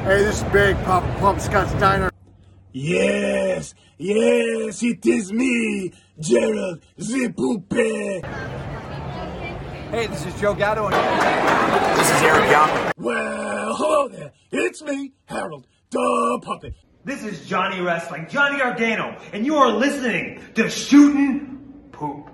Hey, this is Big Papa Pump Scott's Diner. Yes, it is me, Gerald Zipoupe. Hey, this is Joe Gatto. This is Eric Young. Well, hello there. It's me, Harold the Puppet. This is Johnny Wrestling, Johnny Gargano, and you are listening to Shootin' Poop.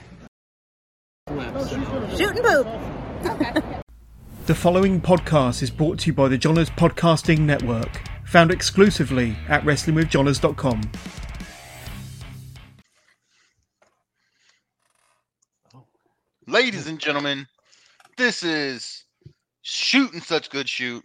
Shootin' Poop. The following podcast is brought to you by the Johners Podcasting Network, found exclusively at WrestlingWithJohners.com. Ladies and gentlemen, this is Shootin' Such Good Shoot.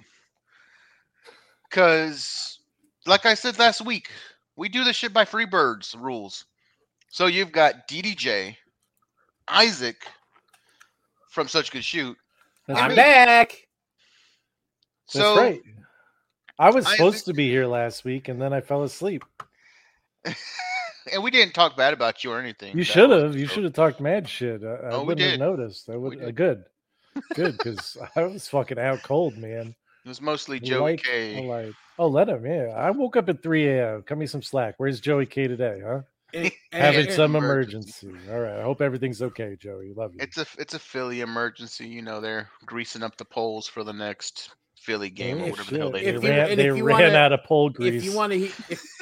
Because, like I said last week, we do this shit by Freebirds rules. So you've got DDJ, Isaac from Such Good Shoot. I'm back. So, that's right. I was Isaac, supposed to be here last week, and then I fell asleep. And we didn't talk bad about you or anything. You should have. You should have talked mad shit. I we wouldn't did. have noticed. I would. Good, because I was fucking out cold, man. It was mostly Joey K. Oh, let him. Yeah, I woke up at 3 a.m. Cut me some slack. Where's Joey K today, huh? Having some emergency. All right. I hope everything's okay, Joey. Love you. It's a Philly emergency. You know, they're greasing up the polls for the next Philly game or whatever the hell they do. They ran out of pole grease. If you want to,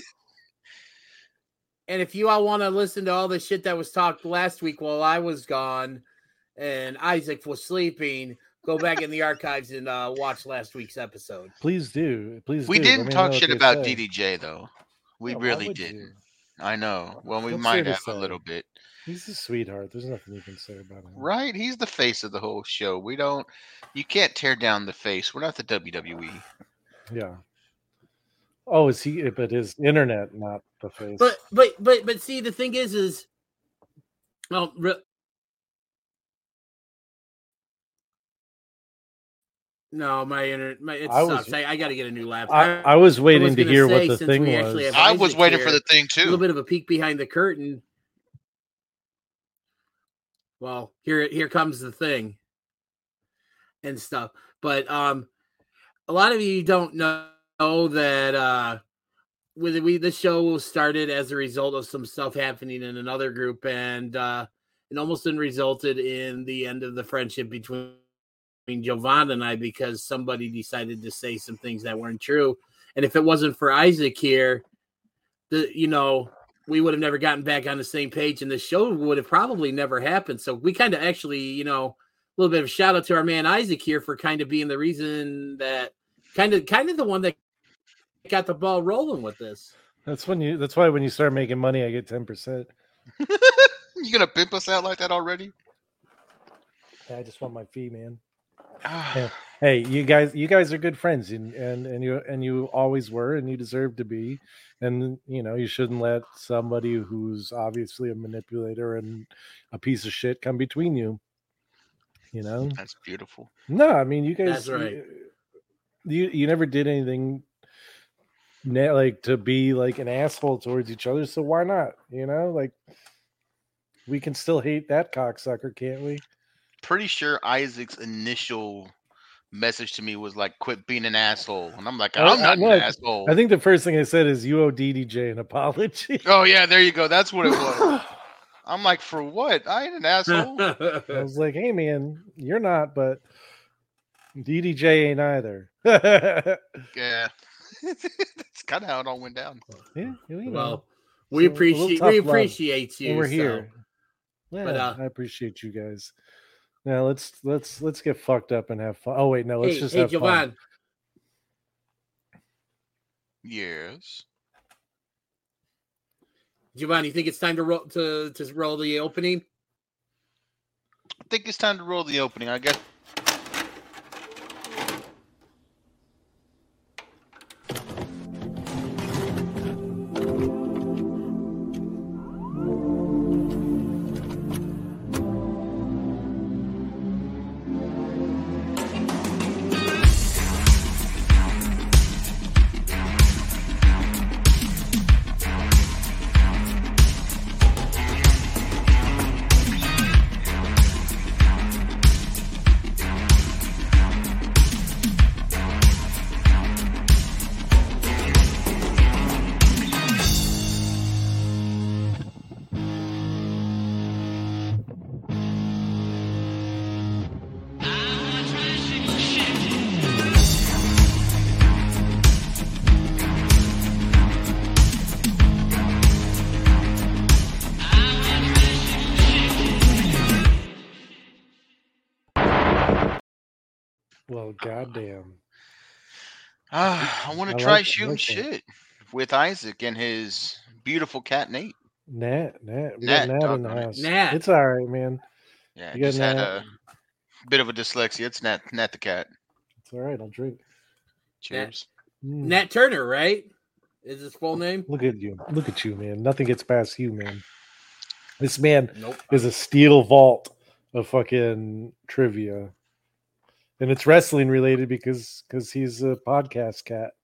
and if you all want to listen to all the shit that was talked last week while I was gone and Isaac was sleeping, go back in the archives and watch last week's episode. Please do. Please. We do. didn't talk shit about DDJ though. We really didn't. You? I know. Well, we What's might there have to a say? little bit. He's a sweetheart. There's nothing you can say about him. Right? He's the face of the whole show. You can't tear down the face. We're not the WWE. Yeah. Oh, is he? But his internet, not the face. But see, the thing is, well, no, my internet, it sucks. I got to get a new laptop. I was waiting to hear what the thing was. I was waiting for the thing too. A little bit of a peek behind the curtain. Well, here comes the thing and stuff. But a lot of you don't know that this show started as a result of some stuff happening in another group, and it almost resulted in the end of the friendship between Jovan and I, because somebody decided to say some things that weren't true. And if it wasn't for Isaac here, we would have never gotten back on the same page, and the show would have probably never happened. So we kind of actually, a little bit of a shout out to our man Isaac here for kind of being the reason that kind of the one that got the ball rolling with this. That's why when you start making money, I get 10%. You gonna pimp us out like that already? I just want my fee, man. Hey, you guys are good friends, and you always were, and you deserve to be. And you shouldn't let somebody who's obviously a manipulator and a piece of shit come between you. That's beautiful. No, I mean, you guys. That's right. You never did anything like to be like an asshole towards each other, so why not? Like we can still hate that cocksucker, can't we? Pretty sure Isaac's initial message to me was like, "Quit being an asshole," and I'm like, "I'm not an asshole." I think the first thing I said is, "You owe DDJ an apology." Oh yeah, there you go. That's what it was. I'm like, "For what? I ain't an asshole." I was like, "Hey man, you're not, but DDJ ain't either." Yeah, that's kind of how it all went down. Yeah, well, we appreciate you. And we're here. Yeah, but I appreciate you guys. Now let's get fucked up and have fun. Oh wait, no, let's just have Jovan. fun. Yes. Jovan, you think it's time to roll the opening? I think it's time to roll the opening. I guess. goddamn. I want I to try like shooting that. shit with Isaac and his beautiful cat Nate. Nat. We Nat, got Nat in the doggone it. house. Nat. It's all right, man. Yeah, You got just had Nat. a bit of a dyslexia. It's Nat the cat. It's all right. I'll drink. Cheers. Nat Turner, right? Is his full name? Look at you. Look at you, man. Nothing gets past you, man. This man Nope. is a steel vault of fucking trivia. And it's wrestling related because he's a podcast cat.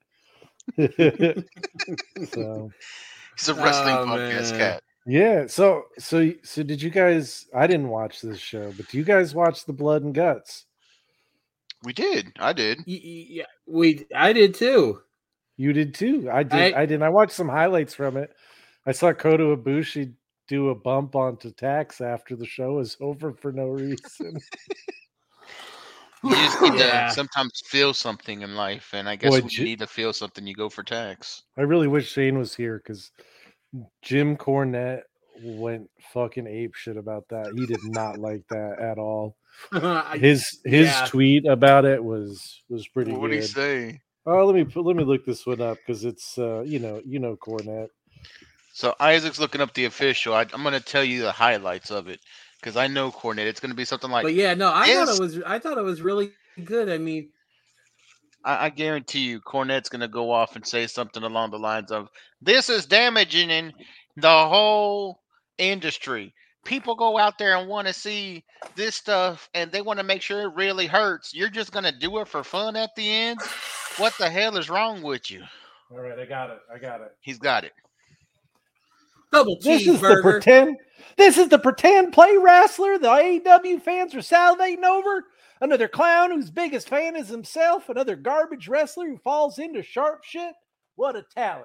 So He's a wrestling Oh, podcast man. cat. yeah. So did you guys? I didn't watch this show, but do you guys watch the Blood and Guts? We did. I did. Yeah, I did too. You did too. I did. I watched some highlights from it. I saw Kota Ibushi do a bump onto Tax after the show was over for no reason. You just need Yeah. to sometimes feel something in life, and I guess Boy, when you need to feel something, you go for tax. I really wish Shane was here because Jim Cornette went fucking ape shit about that. He did not like that at all. His yeah. tweet about it was pretty What did he good. say? Oh, let me look this one up because it's you know Cornette. So Isaac's looking up the official. I'm going to tell you the highlights of it because I know Cornette. It's going to be something like. But yeah, no, I Is- thought it was really good. I mean, I guarantee you, Cornette's going to go off and say something along the lines of, "This is damaging the whole industry. People go out there and want to see this stuff, and they want to make sure it really hurts. You're just going to do it for fun at the end? What the hell is wrong with you?" All right, I got it. He's got it. double This is the cheeseburger. pretend. This is the pretend play wrestler the AEW fans are salivating over. Another clown whose biggest fan is himself. Another garbage wrestler who falls into sharp shit. What a talent!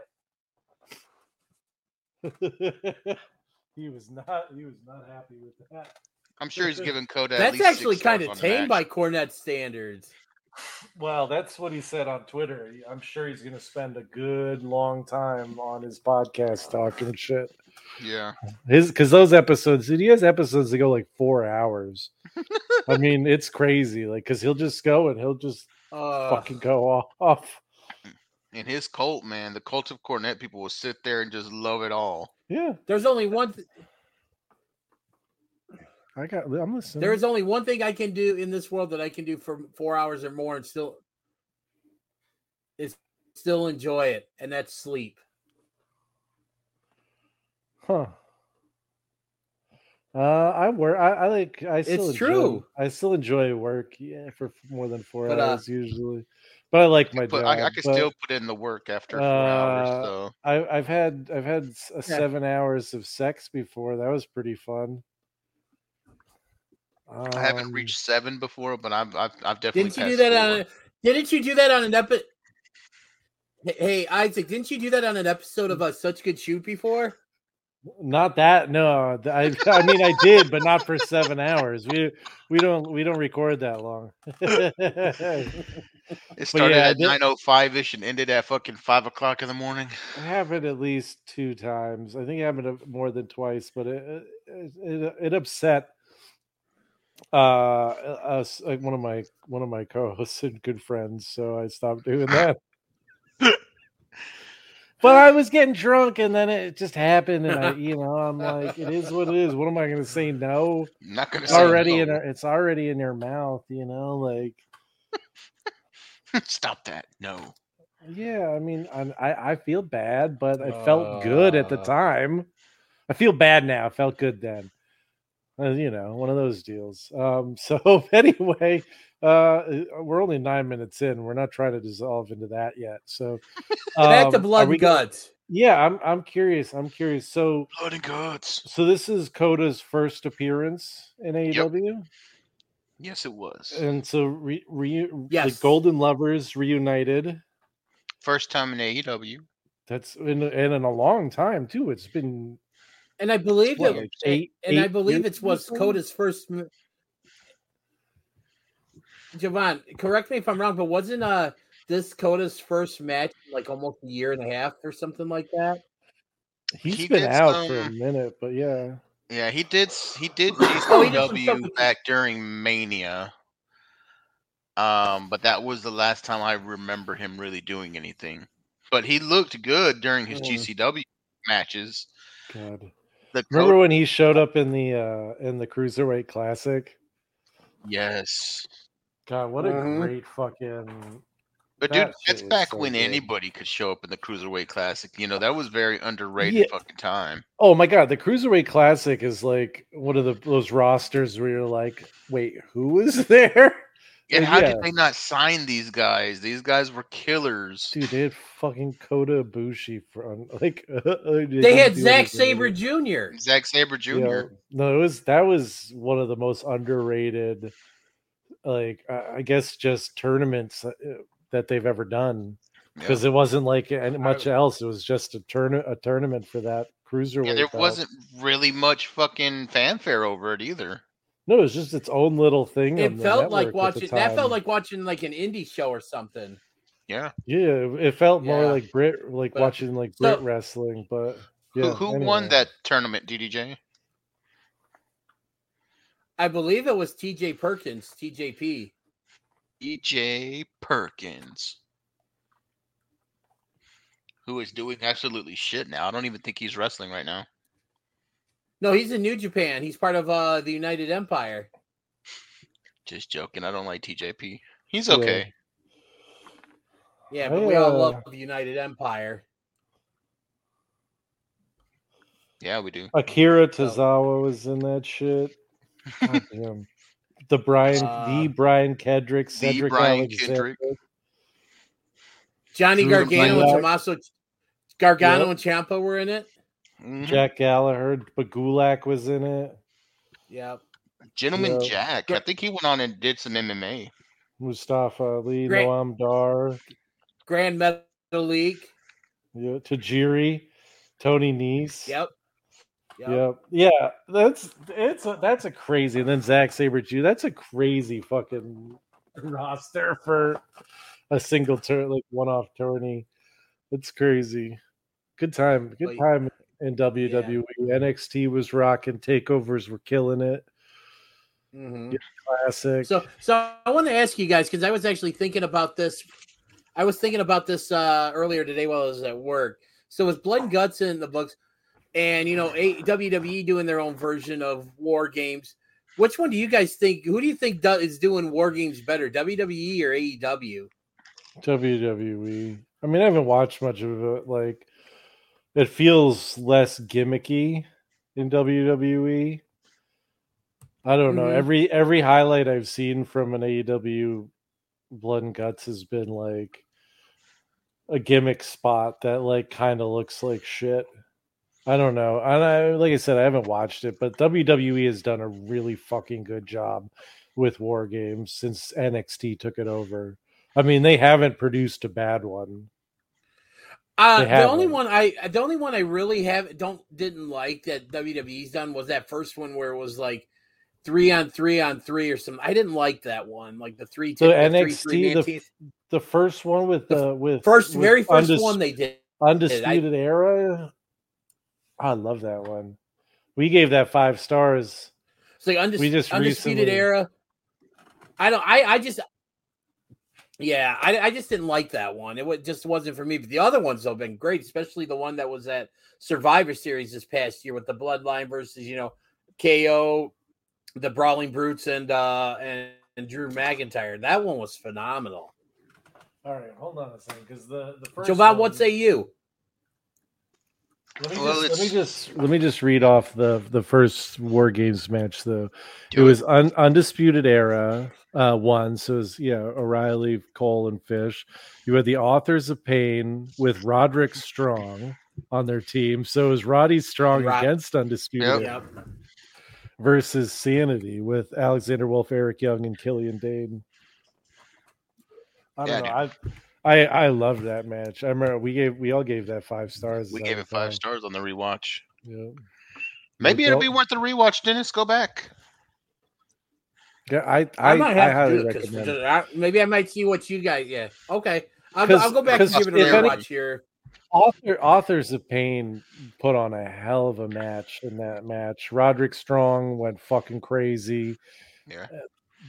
He was not happy with that. I'm sure he's giving Coda. That's actually kind of tame by Cornette standards. Well, that's what he said on Twitter. I'm sure he's going to spend a good long time on his podcast talking shit. Yeah. Because those episodes, he has episodes that go like 4 hours. I mean, it's crazy. Like, because he'll just go and he'll just fucking go off. In his cult, man, the cult of Cornette people will sit there and just love it all. Yeah. There's only one. I'm listening. There is only one thing I can do in this world that I can do for 4 hours or more and still enjoy it, and that's sleep. Huh. I work. I still It's true. I still enjoy work. Yeah, for more than 4 But, hours usually. But I like my But job. I can still put in the work after 4 hours. So I've had 7 hours of sex before. That was pretty fun. I haven't reached 7 before, but I've definitely. Didn't you do that on? Didn't you do that on an episode? Hey Isaac, didn't you do that on an episode of Such Good Shoot before? Not that. No, I mean I did, but not for 7 hours. We don't record that long. It started at 9:05ish and ended at fucking 5 o'clock in the morning. It happened at least 2 times. I think it happened more than twice, but it upset us, like one of my co-hosts and good friends. So I stopped doing that. But I was getting drunk, and then it just happened, and I'm like, it is what it is. What am I going to say? No, I'm not going to it's say already no. it's already in your mouth. Like. Stop that. No. Yeah, I mean, I feel bad, but I felt good at the time. I feel bad now. I felt good then. One of those deals. So anyway, we're only 9 minutes in. We're not trying to dissolve into that yet. So back to Blood and Guts. Yeah, I'm curious. So Blood and Guts. So this is Coda's first appearance in AEW. Yep. Yes, it was. And so yes. the Golden Lovers reunited. First time in AEW. That's in a long time too. It's been. And I believe I believe it was Coda's first. Javon, correct me if I'm wrong, but wasn't this Coda's first match like almost a year and a half or something like that? He's been out for a minute, but yeah. Yeah, he did GCW back during Mania. But that was the last time I remember him really doing anything. But he looked good during his GCW matches. God. The Remember when he showed up in the Cruiserweight Classic? Yes. God, what a great fucking. But that dude, that's shit is back so when good. anybody could show up in the Cruiserweight Classic. You know, that was very underrated fucking time. Oh my God, the Cruiserweight Classic is like one of those rosters where you're like, wait, who was there? And Like, how did they not sign these guys? These guys were killers. Dude, they had fucking Kota Ibushi from like. They had Zack Sabre Jr. Zack Sabre Jr. Yeah. No, that was one of the most underrated, like I guess, just tournaments that they've ever done, because it wasn't like much else. It was just a tournament for that Cruiserweight. And there belt. wasn't really much fucking fanfare over it either. No, it was just its own little thing. It felt like watching. That felt like watching like an indie show or something. Yeah. Yeah, it felt more like watching like Brit wrestling. But yeah, who won that tournament, DDJ? I believe it was TJ Perkins, TJP. TJ Perkins, who is doing absolutely shit now. I don't even think he's wrestling right now. No, he's in New Japan. He's part of the United Empire. Just joking. I don't like TJP. He's okay. Yeah, but we all love the United Empire. Yeah, we do. Akira Tozawa was in that shit. God damn. The Brian Kedrick, Cedric Alexander. Johnny Gargano and Tommaso Gargano and Ciampa were in it. Jack Gallagher, Bagulak was in it. Yep. Gentleman Jack. I think he went on and did some MMA. Mustafa Ali, Noam Dar. Grand Metalik. Yeah, Tajiri, Tony Nese. Yep. Yeah, that's a crazy. And then Zack Sabre Jr. That's a crazy fucking roster for a single turn, like one-off tourney. It's crazy. Good time in WWE. Yeah. NXT was rocking. Takeovers were killing it. Mm-hmm. Classic. So I want to ask you guys, because I was actually thinking about this. I was thinking about this earlier today while I was at work. So with Blood and Guts in the books, and WWE doing their own version of War Games, which one do you guys think? Who do you think is doing War Games better, WWE or AEW? WWE. I mean, I haven't watched much of it. Like, it feels less gimmicky in WWE. I don't know. Every highlight I've seen from an AEW Blood and Guts has been like a gimmick spot that like kind of looks like shit. I don't know. And like I said, I haven't watched it, but WWE has done a really fucking good job with War Games since NXT took it over. I mean, they haven't produced a bad one. The only one I really didn't like that WWE's done was that first one where it was like 3-on-3 or something. I didn't like that one, like the three. So NXT, the first one with very first one they did, Undisputed Era. I love that one. We gave that 5 stars. It's like Undisputed Era. I just didn't like that one. It just wasn't for me. But the other ones have been great, especially the one that was at Survivor Series this past year with the Bloodline versus KO, the Brawling Brutes, and Drew McIntyre. That one was phenomenal. All right, hold on a second, because the first. Joe Bob, what say you? Let me just read off the first War Games match though. It was Undisputed Era 1, so it was O'Reilly, Cole, and Fish. You had the Authors of Pain with Roderick Strong on their team. So it was Roddy Strong against Undisputed Era versus Sanity with Alexander Wolf, Eric Young, and Killian Dane. I don't know. I loved that match. I remember we all gave that 5 stars. We gave it 5 stars on the rewatch. Yeah. Maybe it'll be worth the rewatch, Dennis. Go back. Yeah, I highly recommend. Maybe I might see what you guys. Yeah, okay. I'll go back and give it a rewatch here. Authors of Pain put on a hell of a match in that match. Roderick Strong went fucking crazy. Yeah.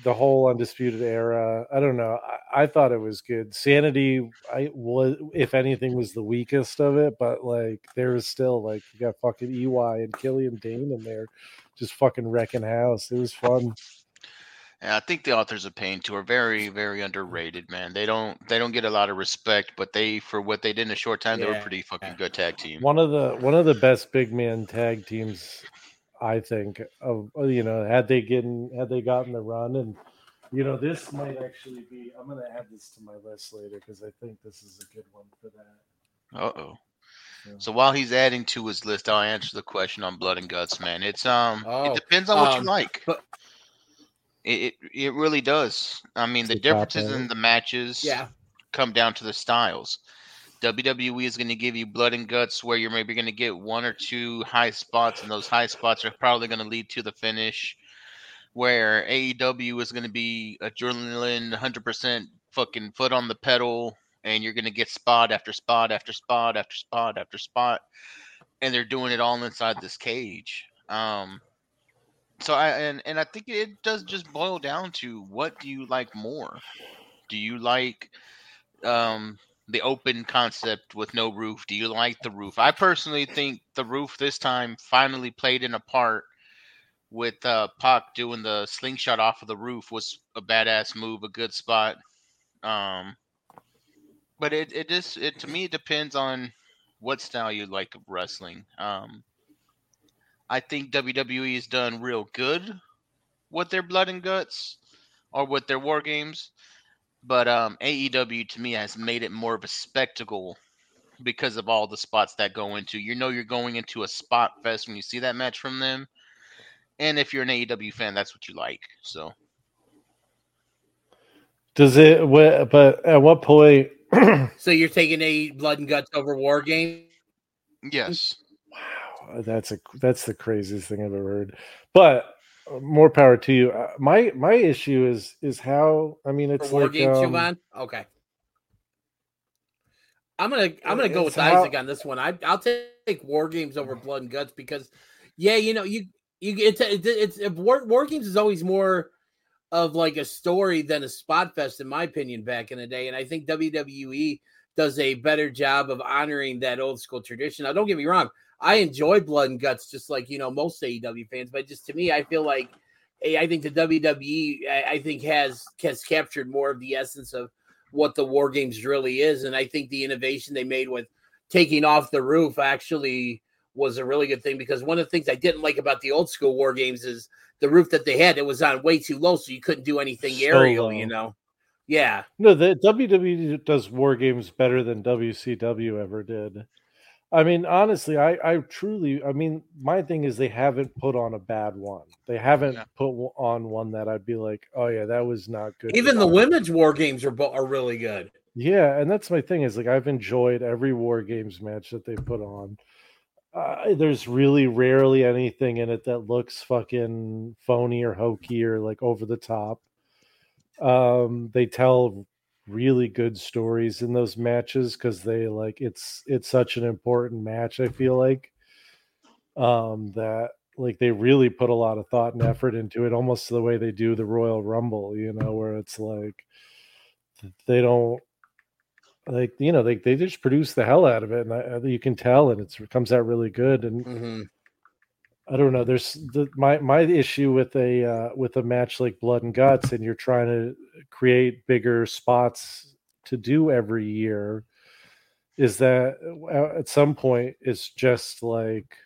the whole Undisputed Era. I don't know. I thought it was good. Sanity, if anything, was the weakest of it, but like there was still like you got fucking EY and Killian Dane in there, just fucking wrecking house. It was fun. And I think the Authors of Pain too are very, very underrated, man. They don't get a lot of respect, but for what they did in a short time, they were a pretty fucking good tag team. One of the best big man tag teams, I think. Of had they gotten the run, and this might actually be. I'm gonna add this to my list later because I think this is a good one for that. So while he's adding to his list, I'll answer the question on Blood and Guts, man. It's it depends on what you like. But it really does. I mean, the differences in the matches come down to the styles. WWE is going to give you Blood and Guts where you're maybe going to get one or two high spots, and those high spots are probably going to lead to the finish. Where AEW is going to be adrenaline, 100% fucking foot on the pedal, and you're going to get spot after spot after spot after spot after spot, and they're doing it all inside this cage. So I think it does just boil down to what do you like more? Do you like the open concept with no roof? Do you like the roof? I personally think the roof this time finally played in a part with Pac doing the slingshot off of the roof was a badass move, a good spot. But it to me it depends on what style you like of wrestling. I think WWE has done real good with their Blood and Guts or with their War Games. But AEW, to me, has made it more of a spectacle because of all the spots that go into. You're going into a spot fest when you see that match from them. And if you're an AEW fan, that's what you like. So, does it? But at what point? So you're taking a Blood and Guts over War Game? Yes. Wow, that's the craziest thing I've ever heard. But more power to you. My issue is how. I mean, it's for War like Games, Siobhan? Okay. I'm gonna go with Isaac on this one. I'll take War Games over Blood and Guts because, War Games is always more of like a story than a spot fest, in my opinion, back in the day. And I think WWE does a better job of honoring that old school tradition. Now, don't get me wrong. I enjoy Blood and Guts just like, most AEW fans, but just to me, I feel like I think the WWE has captured more of the essence of what the War Games really is. And I think the innovation they made with taking off the roof actually was a really good thing, because one of the things I didn't like about the old school War Games is the roof that they had. It was on way too low, so you couldn't do anything aerial, Yeah. No, the WWE does War Games better than WCW ever did. I mean, honestly, I truly, my thing is they haven't put on a bad one. They haven't put on one that I'd be like, oh yeah, that was not good. Even the women's War Games are really good. Yeah, and that's my thing is like I've enjoyed every War Games match that they put on. There's really rarely anything in it that looks fucking phony or hokey or like over the top. They tell really good stories in those matches because they like it's such an important match. I feel like that like they really put a lot of thought and effort into it, almost the way they do the Royal Rumble, where it's like they don't. Like they just produce the hell out of it, and you can tell, and it comes out really good. And I don't know. There's my issue with a match like Blood and Guts, and you're trying to create bigger spots to do every year, is that at some point it's just like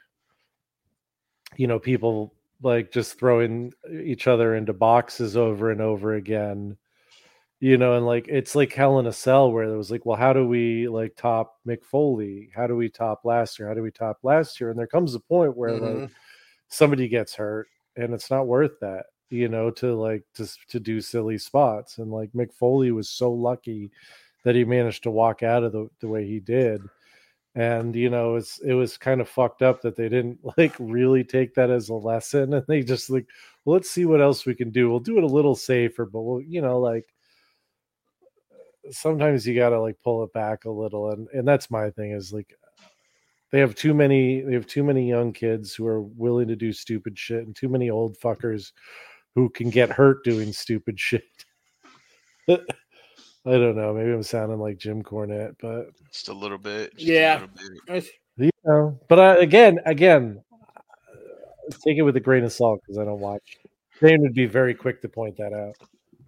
people like just throwing each other into boxes over and over again. And like it's like Hell in a Cell where it was like, well, how do we like top Mick Foley? How do we top last year? How do we top last year? And there comes a point where like somebody gets hurt and it's not worth that, to do silly spots. And like Mick Foley was so lucky that he managed to walk out of the way he did. And it was kind of fucked up that they didn't like really take that as a lesson, and they just like, well, let's see what else we can do. We'll do it a little safer, but we'll like. Sometimes you gotta like pull it back a little, and that's my thing is like they have too many young kids who are willing to do stupid shit, and too many old fuckers who can get hurt doing stupid shit. I don't know. Maybe I'm sounding like Jim Cornette, but Just a little bit. Yeah. But again, take it with a grain of salt because I don't watch. Shane would be very quick to point that out.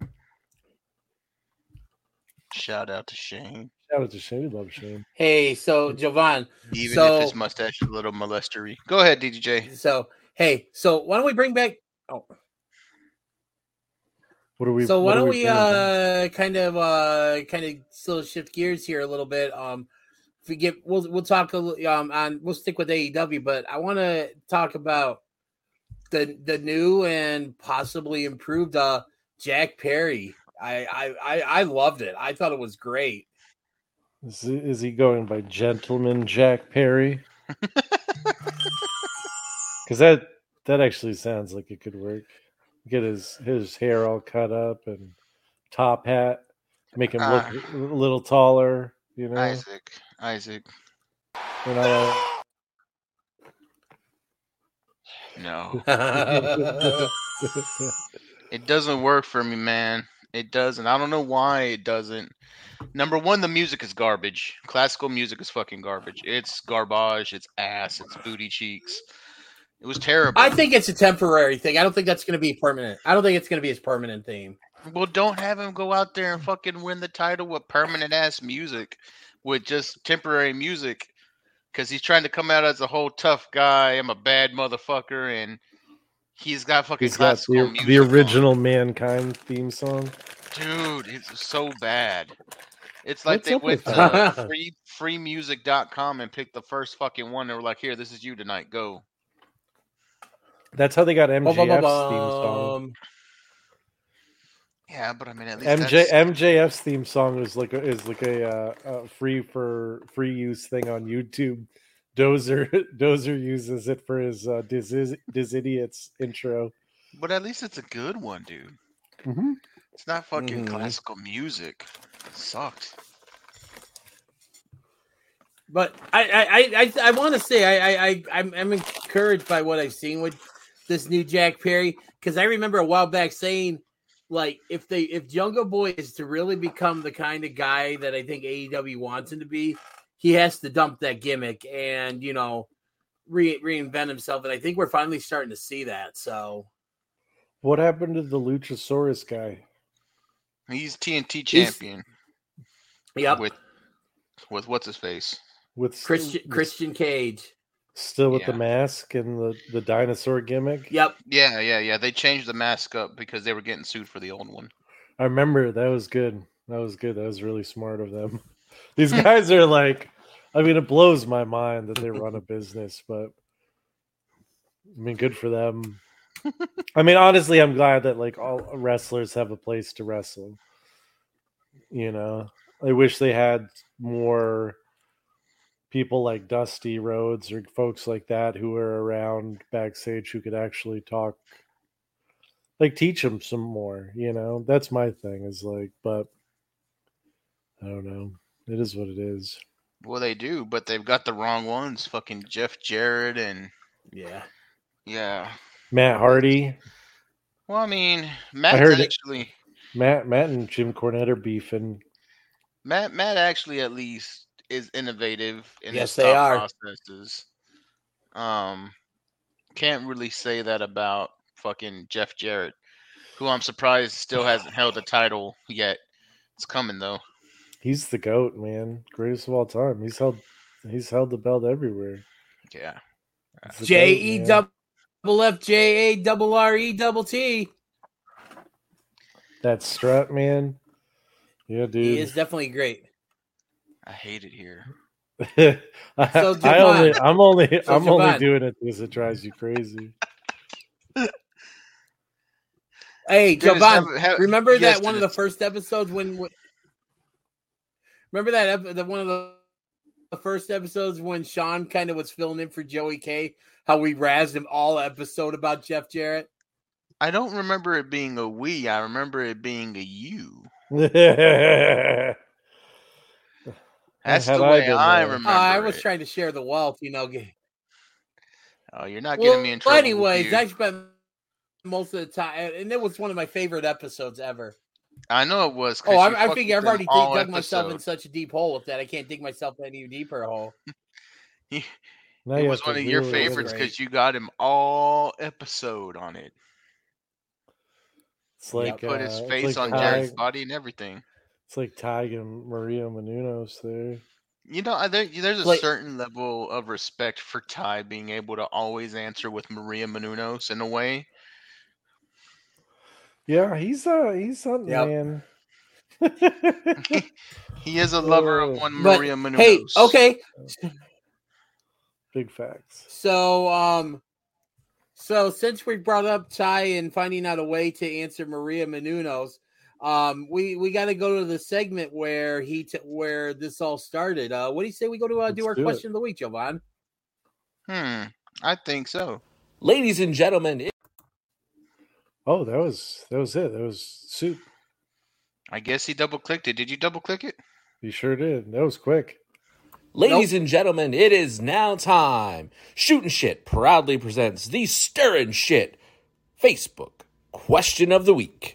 Shout out to Shane. Shout out to Shane. We love Shane. Hey, so Jovan. Even so, if his mustache is a little molestery. Go ahead, DJ. So why don't we bring back? Oh, what are we? So why don't we bringing back? kind of still shift gears here a little bit? If we get, we'll talk on. We'll stick with AEW, but I want to talk about the new and possibly improved Jack Perry. I loved it. I thought it was great. Is he going by Gentleman Jack Perry? Because that actually sounds like it could work. Get his hair all cut up and top hat, make him look a little taller. You know, Isaac. You know, no. It doesn't work for me, man. It doesn't. I don't know why it doesn't. Number one, the music is garbage. Classical music is fucking garbage. It's garbage. It's ass. It's booty cheeks. It was terrible. I think it's a temporary thing. I don't think that's going to be permanent. I don't think it's going to be his permanent theme. Well, don't have him go out there and fucking win the title with permanent ass music, with just temporary music, because he's trying to come out as a whole tough guy. I'm a bad motherfucker, and he's got fucking classical music. The original Mankind theme song. Dude, it's so bad. It's like they went to freemusic.com and picked the first fucking one. They were like, here, this is you tonight. Go. That's how they got MJF's theme song. Yeah, but I mean, at least MJF's theme song is like a free use thing on YouTube. Dozer uses it for his Diz Idiots intro. But at least it's a good one, dude. Mm-hmm. It's not fucking classical music. It sucks. But I want to say I'm encouraged by what I've seen with this new Jack Perry, because I remember a while back saying, like, if Jungle Boy is to really become the kind of guy that I think AEW wants him to be, he has to dump that gimmick and, you know, reinvent himself. And I think we're finally starting to see that. So, what happened to the Luchasaurus guy? He's TNT champion. Yep. With what's his face? With Christian Cage. Still with the mask and the dinosaur gimmick? Yep. Yeah. They changed the mask up because they were getting sued for the old one. I remember that was good. That was really smart of them. These guys are like, I mean, it blows my mind that they run a business, but I mean, good for them. I mean, honestly, I'm glad that like all wrestlers have a place to wrestle. You know, I wish they had more people like Dusty Rhodes or folks like that who are around backstage who could actually talk, like teach them some more, you know. That's my thing, is like, but I don't know. It is what it is. Well, they do, but they've got the wrong ones. Fucking Jeff Jarrett and yeah. Matt Hardy. Well, I mean, Matt and Jim Cornette are beefing. Matt actually at least is innovative in his they are processes. Can't really say that about fucking Jeff Jarrett, who I'm surprised still hasn't held a title yet. It's coming though. He's the GOAT, man. Greatest of all time. He's held the belt everywhere. Yeah. JEFFJARRETT. That strut, man. Yeah, dude. He is definitely great. I hate it here. I'm only doing it because it drives you crazy. Hey, Jovan, remember that one of the first episodes when remember that one of the first episodes when Sean kind of was filling in for Joey K, how we razzed him all episode about Jeff Jarrett? I don't remember it being a we. I remember it being a you. That's the way I remember I was trying to share the wealth, you know. Oh, you're not getting me in trouble. Anyways, I spent most of the time, and it was one of my favorite episodes ever. I know it was. Oh, I figure I've already dug myself in such a deep hole with that. I can't dig myself any deeper hole. It was one of your favorites because you got him all episode on it. It's like he put his face on Jared's body and everything. It's like Tig and Maria Menounos there. You know, there's a certain level of respect for Ty being able to always answer with Maria Menounos in a way. Yeah, he's something, man. He is a lover of one Maria Menounos. Hey, okay. Big facts. So since we brought up Ty and finding out a way to answer Maria Menounos, we got to go to the segment where where this all started. What do you say we go to do our question of the week, Jovan? I think so. Ladies and gentlemen. Oh, that was it. That was soup. I guess he double clicked it. Did you double click it? You sure did. That was quick. Ladies and gentlemen, it is now time. Shootin' Shit proudly presents the Stirrin' Shit Facebook Question of the Week.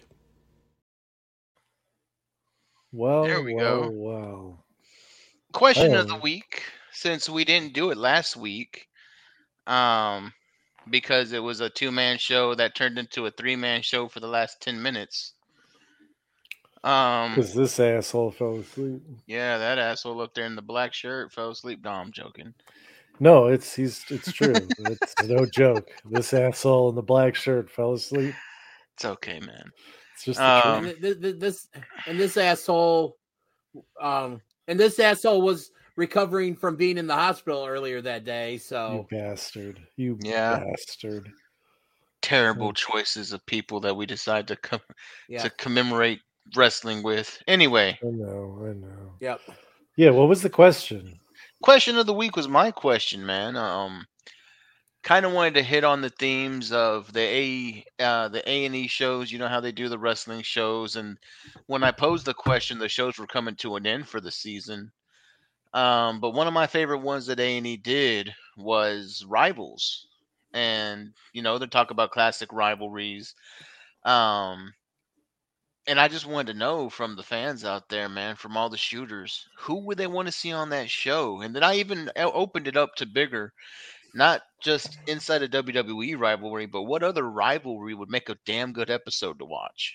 Well, there we go. Wow. Question of the week, since we didn't do it last week, because it was a 2-man show that turned into a 3-man show for the last 10 minutes. Because this asshole fell asleep. Yeah, that asshole up there in the black shirt fell asleep. No, I'm joking. No, it's true. It's no joke. This asshole in the black shirt fell asleep. It's okay, man. It's just the truth. This asshole was recovering from being in the hospital earlier that day. So you bastard. You bastard. Terrible choices of people that we decide to commemorate wrestling with. Anyway. I know. Yep. Yeah, what was the question? Question of the week was my question, man. Kind of wanted to hit on the themes of the A&E shows. You know how they do the wrestling shows, and when I posed the question, the shows were coming to an end for the season. But one of my favorite ones that A&E did was Rivals, and they talk about classic rivalries. And I just wanted to know from the fans out there, man, from all the shooters, who would they want to see on that show? And then I even opened it up to bigger, not just inside a WWE rivalry, but what other rivalry would make a damn good episode to watch?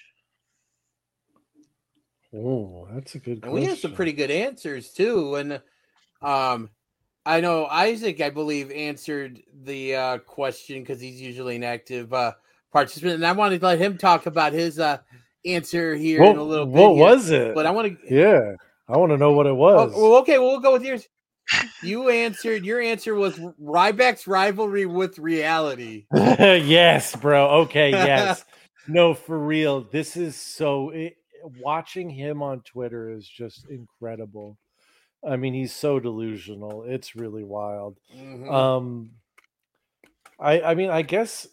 Oh, that's a good question. We have some pretty good answers, too. And I know Isaac, I believe, answered the question because he's usually an active participant. And I wanted to let him talk about his answer here in a little bit. What was it? But I want to. Yeah, I want to know what it was. Well, okay, we'll go with yours. You answered. Your answer was Ryback's rivalry with reality. Yes, bro. Okay, yes. No, for real. This is watching him on Twitter is just incredible. I mean, he's so delusional. It's really wild. Mm-hmm. I mean, I guess.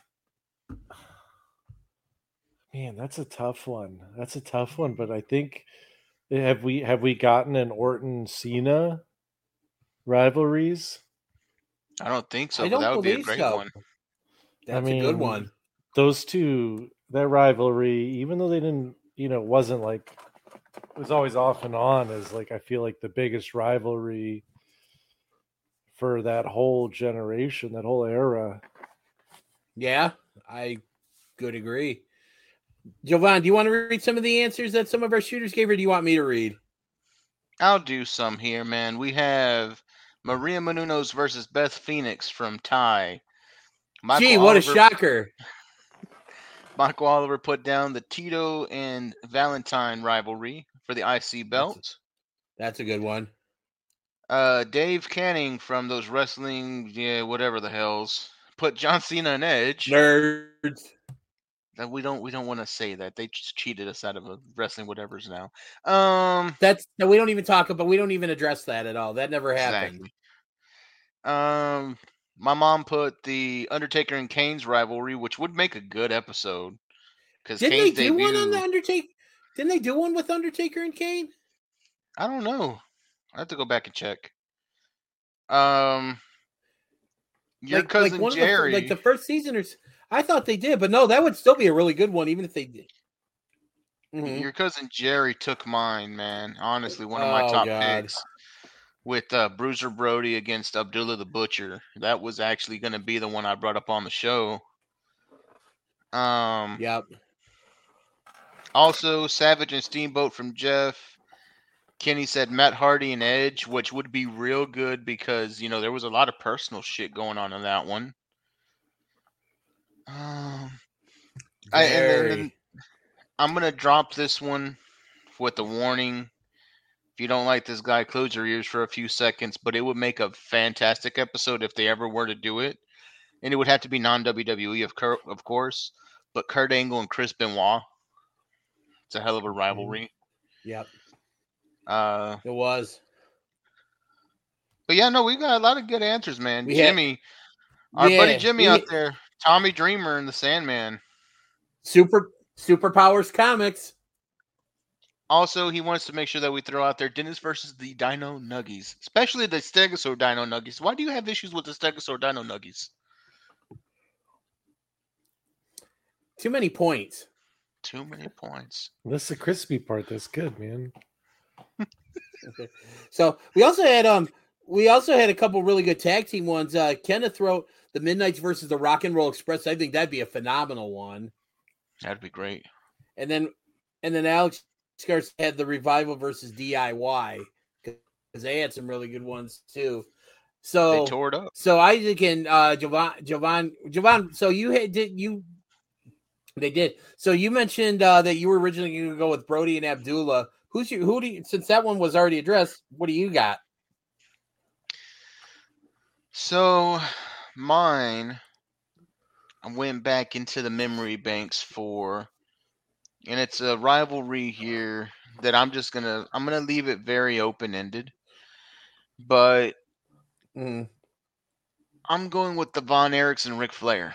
Man, that's a tough one. But I think have we gotten an Orton Cena rivalries? I don't think so. But that would be a great one. That's a good one. Those two, that rivalry, even though they didn't, wasn't like it was always off and on, is like I feel like the biggest rivalry for that whole generation, that whole era. Yeah, I could agree. Jovan, do you want to read some of the answers that some of our shooters gave, or do you want me to read? I'll do some here, man. We have Maria Menounos versus Beth Phoenix from Ty. What a shocker. Michael Oliver put down the Tito and Valentine rivalry for the IC belt. That's a good one. Dave Canning from those wrestling, whatever the hells, put John Cena and Edge. Nerds. We don't want to say that. They just cheated us out of a wrestling whatever's now. We don't even talk about. We don't even address that at all. That never happened. Exactly. My mom put the Undertaker and Kane's rivalry, which would make a good episode. Didn't they do one on the Undertaker? Didn't they do one with Undertaker and Kane? I don't know. I have to go back and check. Your cousin Jerry, the first season, or I thought they did, but no, that would still be a really good one, even if they did. Mhm. Your cousin Jerry took mine, man. Honestly, one of my top picks with Bruiser Brody against Abdullah the Butcher. That was actually going to be the one I brought up on the show. Yep. Also, Savage and Steamboat from Jeff. Kenny said Matt Hardy and Edge, which would be real good because, there was a lot of personal shit going on in that one. And then I'm going to drop this one with a warning. If you don't like this guy, close your ears for a few seconds, but it would make a fantastic episode if they ever were to do it. And it would have to be non-WWE, of course, but Kurt Angle and Chris Benoit. It's a hell of a rivalry. Yep. It was. But yeah, no, we got a lot of good answers, man. Buddy Jimmy out there, Tommy Dreamer and the Sandman. Superpowers Comics. Also, he wants to make sure that we throw out there Dennis versus the Dino Nuggies, especially the Stegosaur Dino Nuggies. Why do you have issues with the Stegosaur Dino Nuggies? Too many points. Too many points. That's the crispy part. That's good, man. Okay. So we also had a couple really good tag team ones. Kenneth wrote the Midnights versus the Rock and Roll Express. I think that'd be a phenomenal one. That'd be great. And then Alex Garcia had the Revival versus DIY because they had some really good ones too. So they tore it up. So Isaac and Jovan. So they did. So you mentioned that you were originally going to go with Brody and Abdullah. Since that one was already addressed, what do you got? So mine, I went back into the memory banks for, and it's a rivalry here that I'm gonna leave it very open-ended, but I'm going with the Von Erichs and Ric Flair.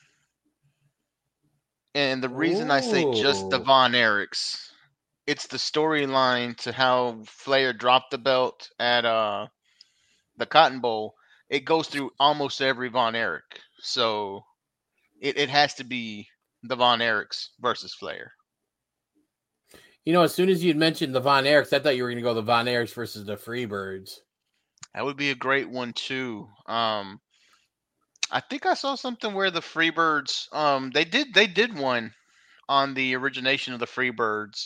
And the reason I say just the Von Erichs, it's the storyline to how Flair dropped the belt at the Cotton Bowl. It goes through almost every Von Erich. So it has to be the Von Erichs versus Flair. As soon as you'd mentioned the Von Erichs, I thought you were going to go the Von Erichs versus the Freebirds. That would be a great one, too. I think I saw something where the Freebirds, they did one on the origination of the Freebirds.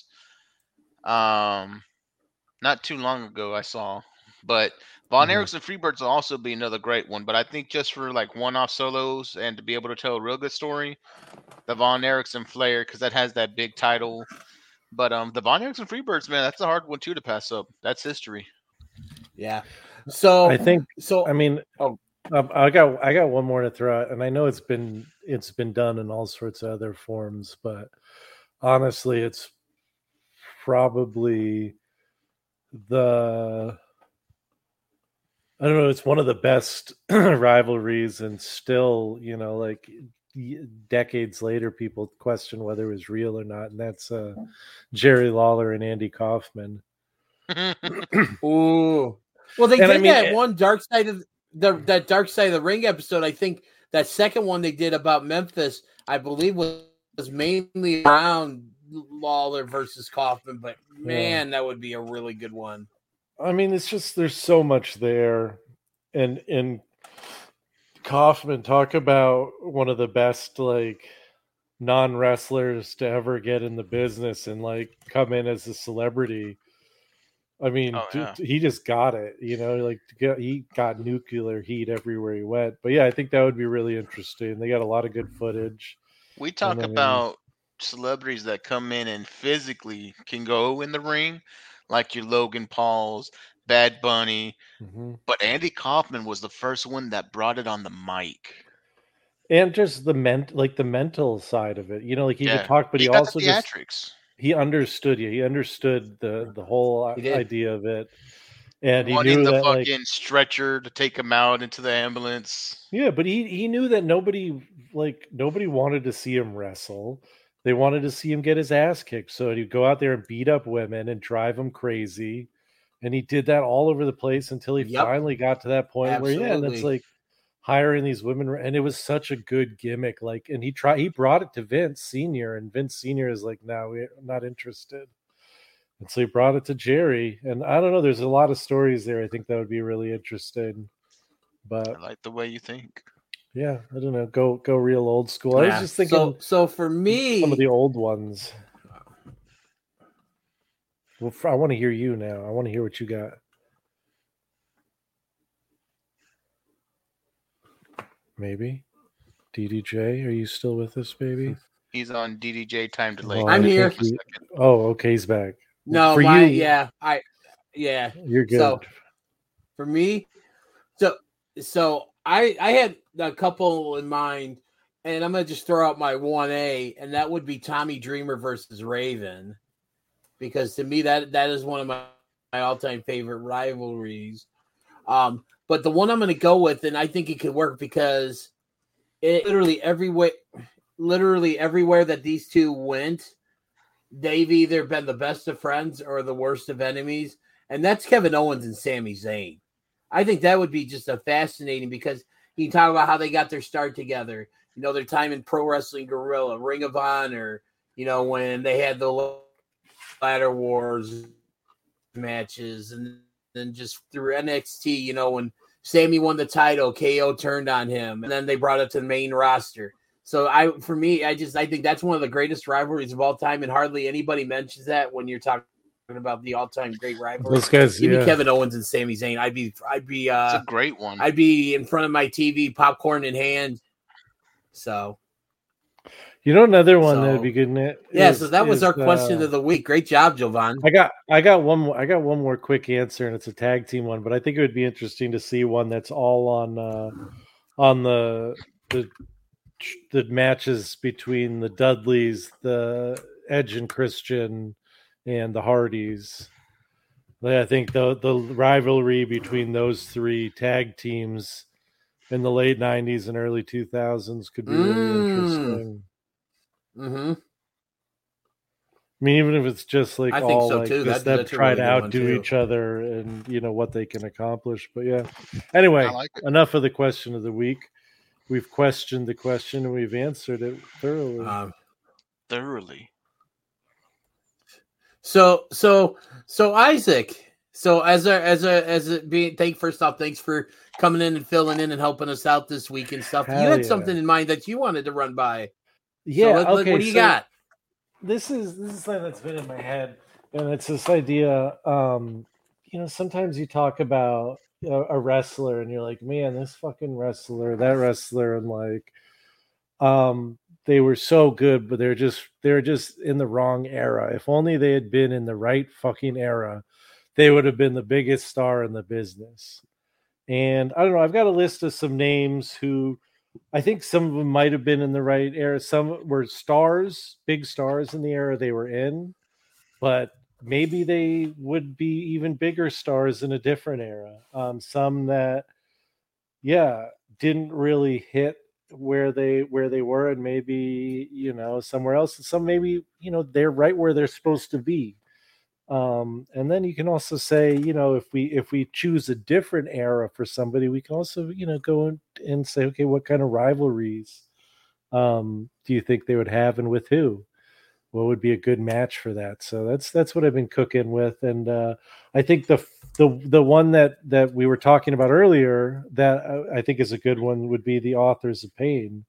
Not too long ago I saw, but Von Erichs and Freebirds will also be another great one. But I think just for like one-off solos and to be able to tell a real good story, the Von Erichs and Flair, because that has that big title. But the Von Erichs and Freebirds, man, that's a hard one too to pass up. That's history. Yeah. So I think so. I mean, I got one more to throw out, and I know it's been done in all sorts of other forms, but honestly, it's probably it's one of the best rivalries, and still, like decades later, people question whether it was real or not, and that's Jerry Lawler and Andy Kaufman. Ooh. Well, they did that one Dark Side of that Dark Side of the Ring episode. I think that second one they did about Memphis, I believe, was mainly around Lawler versus Kaufman. But man, that would be a really good one. I mean, it's just there's so much there, and Kaufman, talk about one of the best like non-wrestlers to ever get in the business and like come in as a celebrity. I mean, he just got it, he got nuclear heat everywhere he went. But yeah, I think that would be really interesting. They got a lot of good footage. We talk about celebrities that come in and physically can go in the ring, like your Logan Pauls, Bad Bunny. But Andy Kaufman was the first one that brought it on the mic. And just the mental side of it, he could talk, but he also theatrics. He understood you. He understood the whole idea of it, and he knew the that fucking stretcher to take him out into the ambulance. Yeah, but he knew that nobody wanted to see him wrestle. They wanted to see him get his ass kicked. So he'd go out there and beat up women and drive them crazy, and he did that all over the place until he finally got to that point where and it's like, hiring these women, and it was such a good gimmick. Like, and he brought it to Vince Senior, and Vince Senior is like, no, we're not interested. And so he brought it to Jerry, and I don't know. There's a lot of stories there. I think that would be really interesting. But I like the way you think. Yeah, I don't know. Go real old school. I was just thinking. So for me, some of the old ones. Well, I want to hear you now. I want to hear what you got. Maybe DDJ, are you still with us, baby? He's on DDJ time delay. I'm here. Okay, he's back. No, for my, you, yeah, you're good. So for me, so I had a couple in mind, and I'm gonna just throw out my 1A, and that would be Tommy Dreamer versus Raven, because to me that is one of my all-time favorite rivalries. But the one I'm going to go with, and I think it could work because it literally everywhere that these two went, they've either been the best of friends or the worst of enemies, and that's Kevin Owens and Sami Zayn. I think that would be just a fascinating, because you can talk about how they got their start together, their time in Pro Wrestling Guerrilla, Ring of Honor, when they had the Ladder Wars matches, and then just through NXT, when Sammy won the title, KO turned on him, and then they brought it to the main roster. So I think that's one of the greatest rivalries of all time, and hardly anybody mentions that when you're talking about the all-time great rivalry. Those guys, give me Kevin Owens and Sami Zayn. I'd be it's a great one. I'd be in front of my TV, popcorn in hand. So another one that would be good. So that was our question of the week. Great job, Jovan. I got one more quick answer, and it's a tag team one, but I think it would be interesting to see one that's all on the matches between the Dudleys, the Edge and Christian, and the Hardys. I think the rivalry between those three tag teams in the late 90s and early 2000s could be really interesting. Mm-hmm. I mean, even if it's just like I think all so like too. just That's them a try really to good one, outdo too. each other and what they can accomplish. But yeah. Anyway, I like it. Enough of the question of the week. We've questioned the question and we've answered it thoroughly. Thoroughly. So Isaac. So first off, thanks for coming in and filling in and helping us out this week and stuff. Hell you had yeah. something in mind that you wanted to run by. Yeah. So what do you got? This is something that's been in my head, and it's this idea. Sometimes you talk about a wrestler, and you're like, man, this fucking wrestler, that wrestler, and like, they were so good, but they're just in the wrong era. If only they had been in the right fucking era, they would have been the biggest star in the business. And I don't know. I've got a list of some names who. I think some of them might have been in the right era. Some were stars, big stars in the era they were in, but maybe they would be even bigger stars in a different era. Some that, didn't really hit where they were, and maybe somewhere else. And some maybe they're right where they're supposed to be. And then you can also say, if we choose a different era for somebody, we can also, go and say, okay, what kind of rivalries do you think they would have, and with who? What would be a good match for that? So that's what I've been cooking with, and I think the one that we were talking about earlier that I think is a good one would be the Authors of Pain.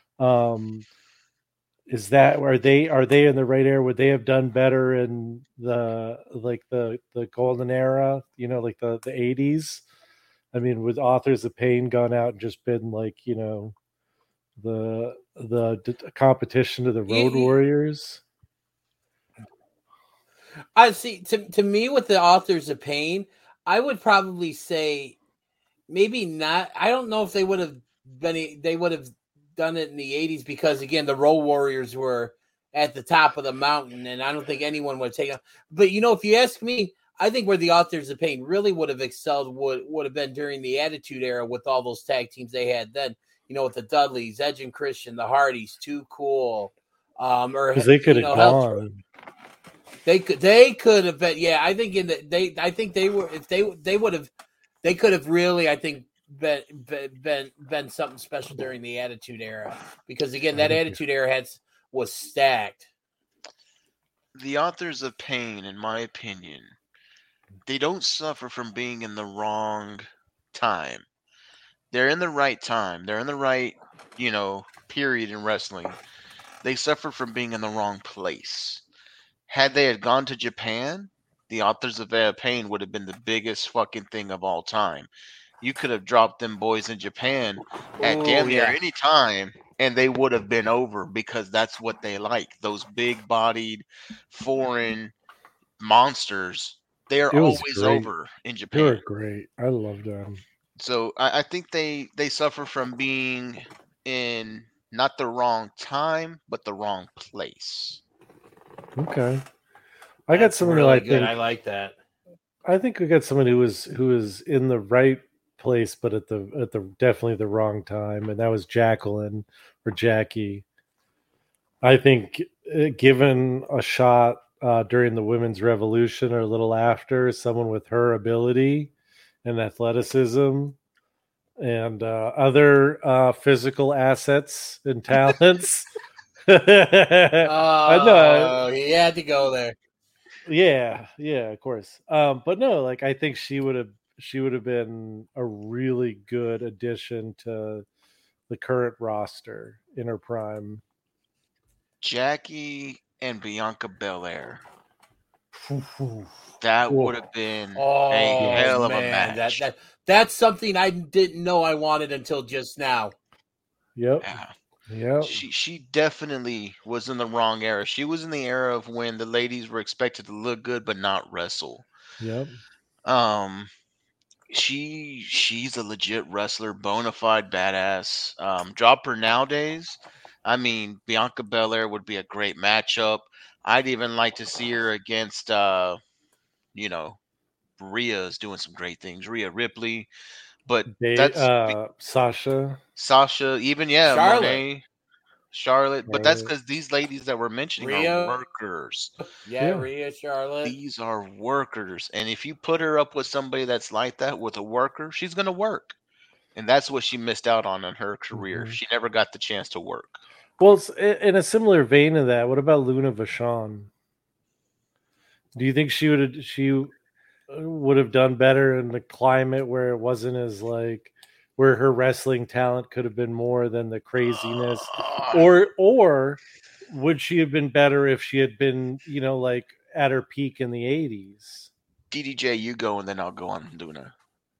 Is that are they in the right era? Would they have done better in the golden era? Like the 80s. I mean, would Authors of Pain gone out and just been like the competition to the Road Warriors? I see. To me, with the Authors of Pain, I would probably say maybe not. I don't know if they would have been. They would have done it in the 80s because, again, the Road Warriors were at the top of the mountain, and I don't think anyone would take them. But, if you ask me, I think where the Authors of Pain really would have excelled would have been during the Attitude Era with all those tag teams they had then, with the Dudleys, Edge and Christian, the Hardys, Too Cool. Because they could have gone. They could have been, I think they could have really, I think, been something special during the Attitude Era, because again, that Attitude Era was stacked. The Authors of Pain, in my opinion, they don't suffer from being in the wrong time. They're in the right time. They're in the right, period in wrestling. They suffer from being in the wrong place. Had they had gone to Japan, the Authors of Pain would have been the biggest fucking thing of all time. You could have dropped them boys in Japan at damn near any time, and they would have been over, because that's what they like. Those big-bodied, foreign monsters, they are always over in Japan. They were great. I loved them. So I think they suffer from being in not the wrong time, but the wrong place. Okay. I got someone really who good. I like that. I think we got someone who was in the right place, but at the definitely the wrong time, and that was Jacqueline or Jackie. I think given a shot during the women's revolution or a little after, someone with her ability and athleticism and other physical assets and talents. I know he had to go there. Yeah, of course. But no, like I think she would have been a really good addition to the current roster in her prime. Jackie and Bianca Belair. That would have been a hell of a match. That's something I didn't know I wanted until just now. Yep. Yeah. She definitely was in the wrong era. She was in the era of when the ladies were expected to look good but not wrestle. Yep. She's a legit wrestler, bona fide badass. Drop her nowadays. I mean, Bianca Belair would be a great matchup. I'd even like to see her against Rhea's doing some great things. Rhea Ripley. But that's Sasha, even Charlotte. But that's because these ladies that we're mentioning are workers. Rhea, Charlotte. These are workers, and if you put her up with somebody that's like that, with a worker, she's gonna work, and that's what she missed out on in her career. She never got the chance to work. Well, in a similar vein of that, what about Luna Vachon? Do you think she would have done better in the climate where it wasn't as like where her wrestling talent could have been more than the craziness, or would she have been better if she had been, like at her peak in the 80s? DDJ, you go, and then I'll go on Luna.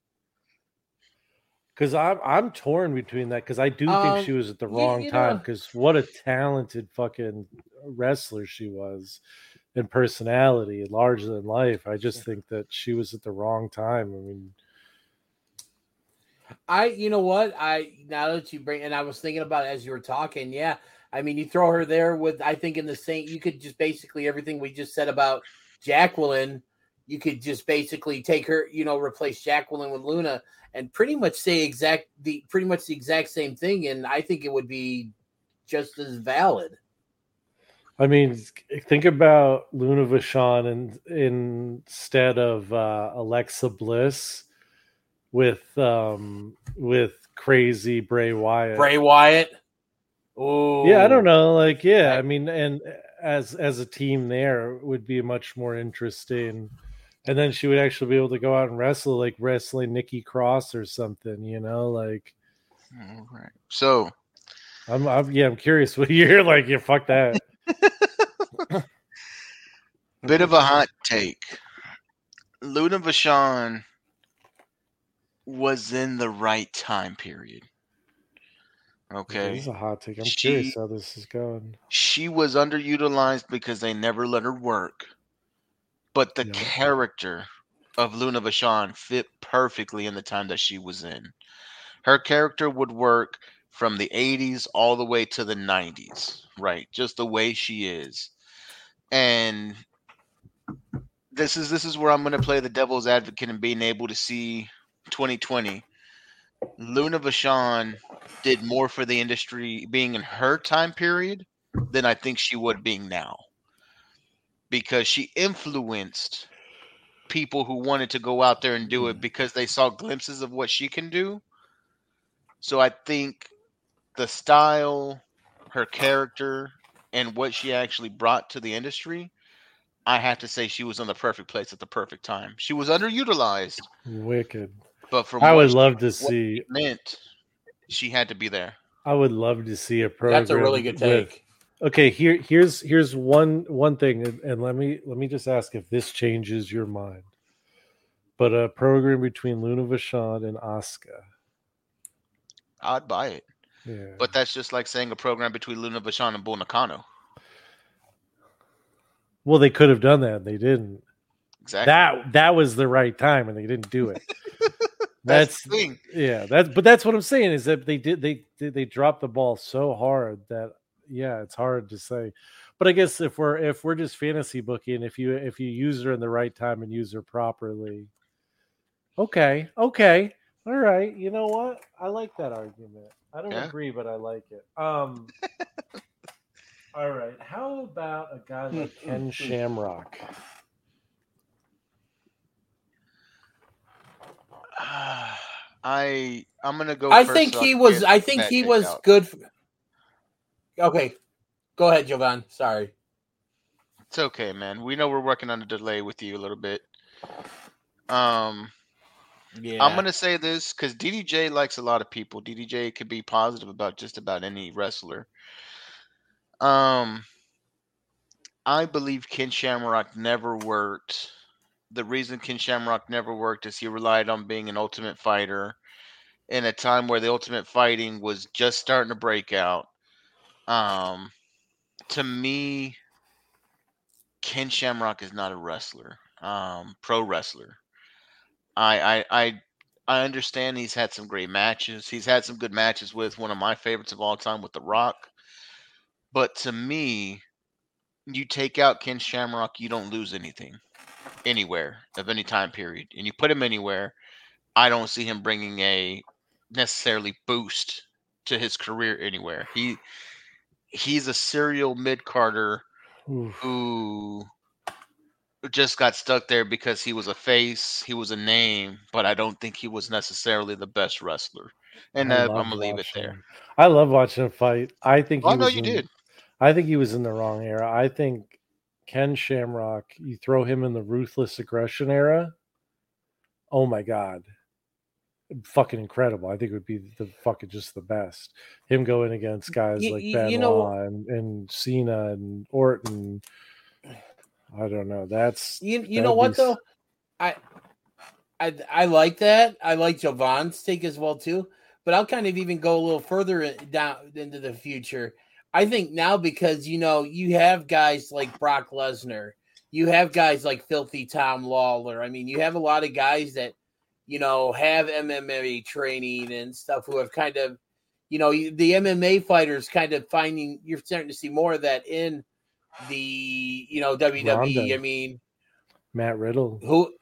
Because I'm torn between that, because I do think she was at the wrong time, because what a talented fucking wrestler she was. And personality, larger than life. I just think that she was at the wrong time. I mean, now that you bring, and I was thinking about it as you were talking. Yeah, I mean, you throw her there with, I think in the same, you could just basically everything we just said about Jacqueline. You could just basically take her, replace Jacqueline with Luna, and pretty much say the exact same thing. And I think it would be just as valid. I mean, think about Luna Vachon instead of Alexa Bliss with crazy Bray Wyatt. Oh, yeah, I don't know. Like, yeah, I mean, and as a team, there would be much more interesting. And then she would actually be able to go out and wrestle, like wrestling Nikki Cross or something, like. All right. So, I'm curious what you're like. Yeah, fuck that. Bit of a hot take. Luna Vachon was in the right time period. Okay. This is a hot take. I'm curious how this is going. She was underutilized because they never let her work. But the character of Luna Vachon fit perfectly in the time that she was in. Her character would work from the 80s all the way to the 90s, right? Just the way she is. And this is where I'm going to play the devil's advocate and being able to see 2020. Luna Vachon did more for the industry being in her time period than I think she would being now. Because she influenced people who wanted to go out there and do it because they saw glimpses of what she can do. So I think the style, her character, and what she actually brought to the industry, I have to say she was in the perfect place at the perfect time. She was underutilized, Wicked. but from I what would love to what see. it meant, she had to be there. I would love to see a program. That's a really good with- take. Okay, here's one thing, and let me just ask if this changes your mind. But a program between Luna Vachon and Asuka. I'd buy it. Yeah. But that's just like saying a program between Luna Vachon and Bull Nakano. Well, they could have done that, and they didn't. Exactly. That was the right time, and they didn't do it. That's the thing. Yeah, that's what I'm saying is that they dropped the ball so hard that it's hard to say. But I guess if we're just fantasy booking, if you use her in the right time and use her properly, okay, all right. You know what? I like that argument. I don't agree, but I like it. All right. How about a guy like Ken Shamrock? I'm gonna go. I first think so he can was. get I think that he kicked was out. good. Okay, go ahead, Jovan. Sorry. It's okay, man. We know we're working on a delay with you a little bit. Yeah. I'm gonna say this because DDJ likes a lot of people. DDJ could be positive about just about any wrestler. I believe Ken Shamrock never worked. The reason Ken Shamrock never worked is he relied on being an Ultimate Fighter in a time where the Ultimate Fighting was just starting to break out. To me, Ken Shamrock is not a wrestler, pro wrestler. I understand he's had some great matches. He's had some good matches with one of my favorites of all time with The Rock. But to me, you take out Ken Shamrock, you don't lose anything anywhere of any time period. And you put him anywhere, I don't see him bringing a necessarily boost to his career anywhere. He's a serial mid-carder who just got stuck there because he was a face, he was a name, but I don't think he was necessarily the best wrestler. And I'm gonna leave it there. I love watching him fight. I think I know you did. I think he was in the wrong era. I think Ken Shamrock, you throw him in the Ruthless Aggression era. Oh my God. Fucking incredible. I think it would be just the best. Him going against guys like Benoit and Cena and Orton. I don't know. You know what though? I like that. I like Jovan's take as well too. But I'll kind of even go a little further down into the future. I think now because you have guys like Brock Lesnar, you have guys like Filthy Tom Lawler. I mean, you have a lot of guys that have MMA training and stuff who have kind of, the MMA fighters kind of finding. You're starting to see more of that in the WWE. Ronda. I mean, Matt Riddle.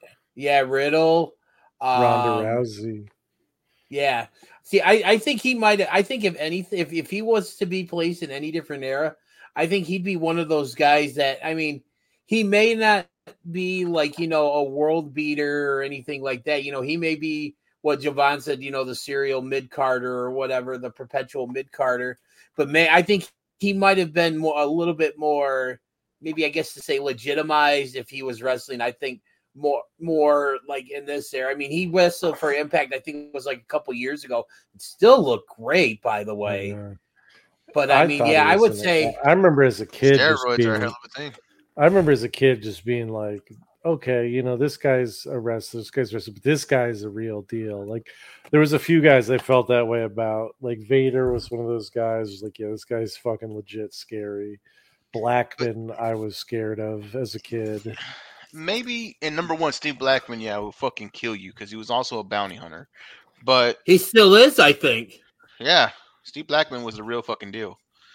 Riddle. Ronda Rousey. Yeah. See, I think he might. I think if anything, if he was to be placed in any different era, I think he'd be one of those guys that. I mean, he may not be like a world beater or anything like that. He may be what Jovan said. The serial mid carder or whatever, the perpetual mid carder. But I think he might have been a little bit more, maybe I guess to say legitimized if he was wrestling. I think. More like in this era. I mean, he wrestled for Impact. I think it was like a couple years ago. It still looked great, by the way. Yeah. But I mean, I would say I remember as a kid. Steroids are a hell of a thing. I remember as a kid just being like, okay, this guy's a wrestler, but this guy's a real deal. Like there was a few guys I felt that way about. Like Vader was one of those guys. Was like, yeah, this guy's fucking legit scary. Blackman, I was scared of as a kid. Maybe in number one, Steve Blackman, will fucking kill you because he was also a bounty hunter. But he still is, I think. Yeah, Steve Blackman was the real fucking deal.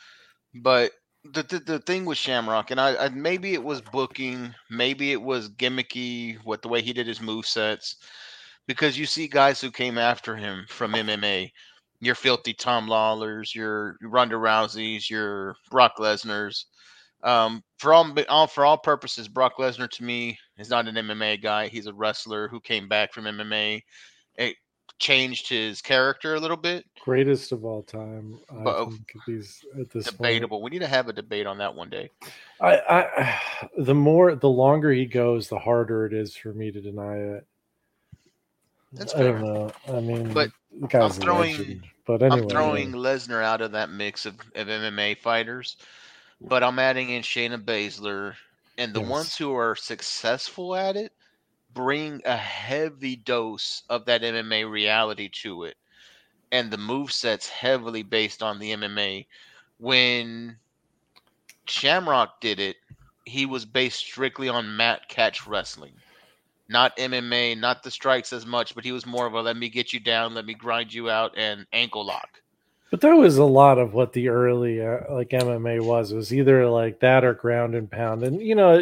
But the thing with Shamrock, and I maybe it was booking, maybe it was gimmicky with the way he did his movesets, because you see guys who came after him from MMA, your Filthy Tom Lawlers, your Ronda Rouseys, your Brock Lesnar's. For all purposes, Brock Lesnar to me is not an MMA guy. He's a wrestler who came back from MMA. changed his character a little bit. Greatest of all time. But I think at this debatable. We need to have a debate on that one day. The longer he goes, the harder it is for me to deny it. That's I fair. don't know. I mean, But the guy's I'm a throwing- legend. But anyway, I'm throwing Lesnar out of that mix of MMA fighters, but I'm adding in Shayna Baszler, and the Yes. ones who are successful at it bring a heavy dose of that MMA reality to it, and the moveset's heavily based on the MMA. When Shamrock did it, he was based strictly on mat catch wrestling. Not MMA, not the strikes as much, but he was more of a let me get you down, let me grind you out, and ankle lock. But that was a lot of what the early like MMA was. It was either like that or ground and pound, and He was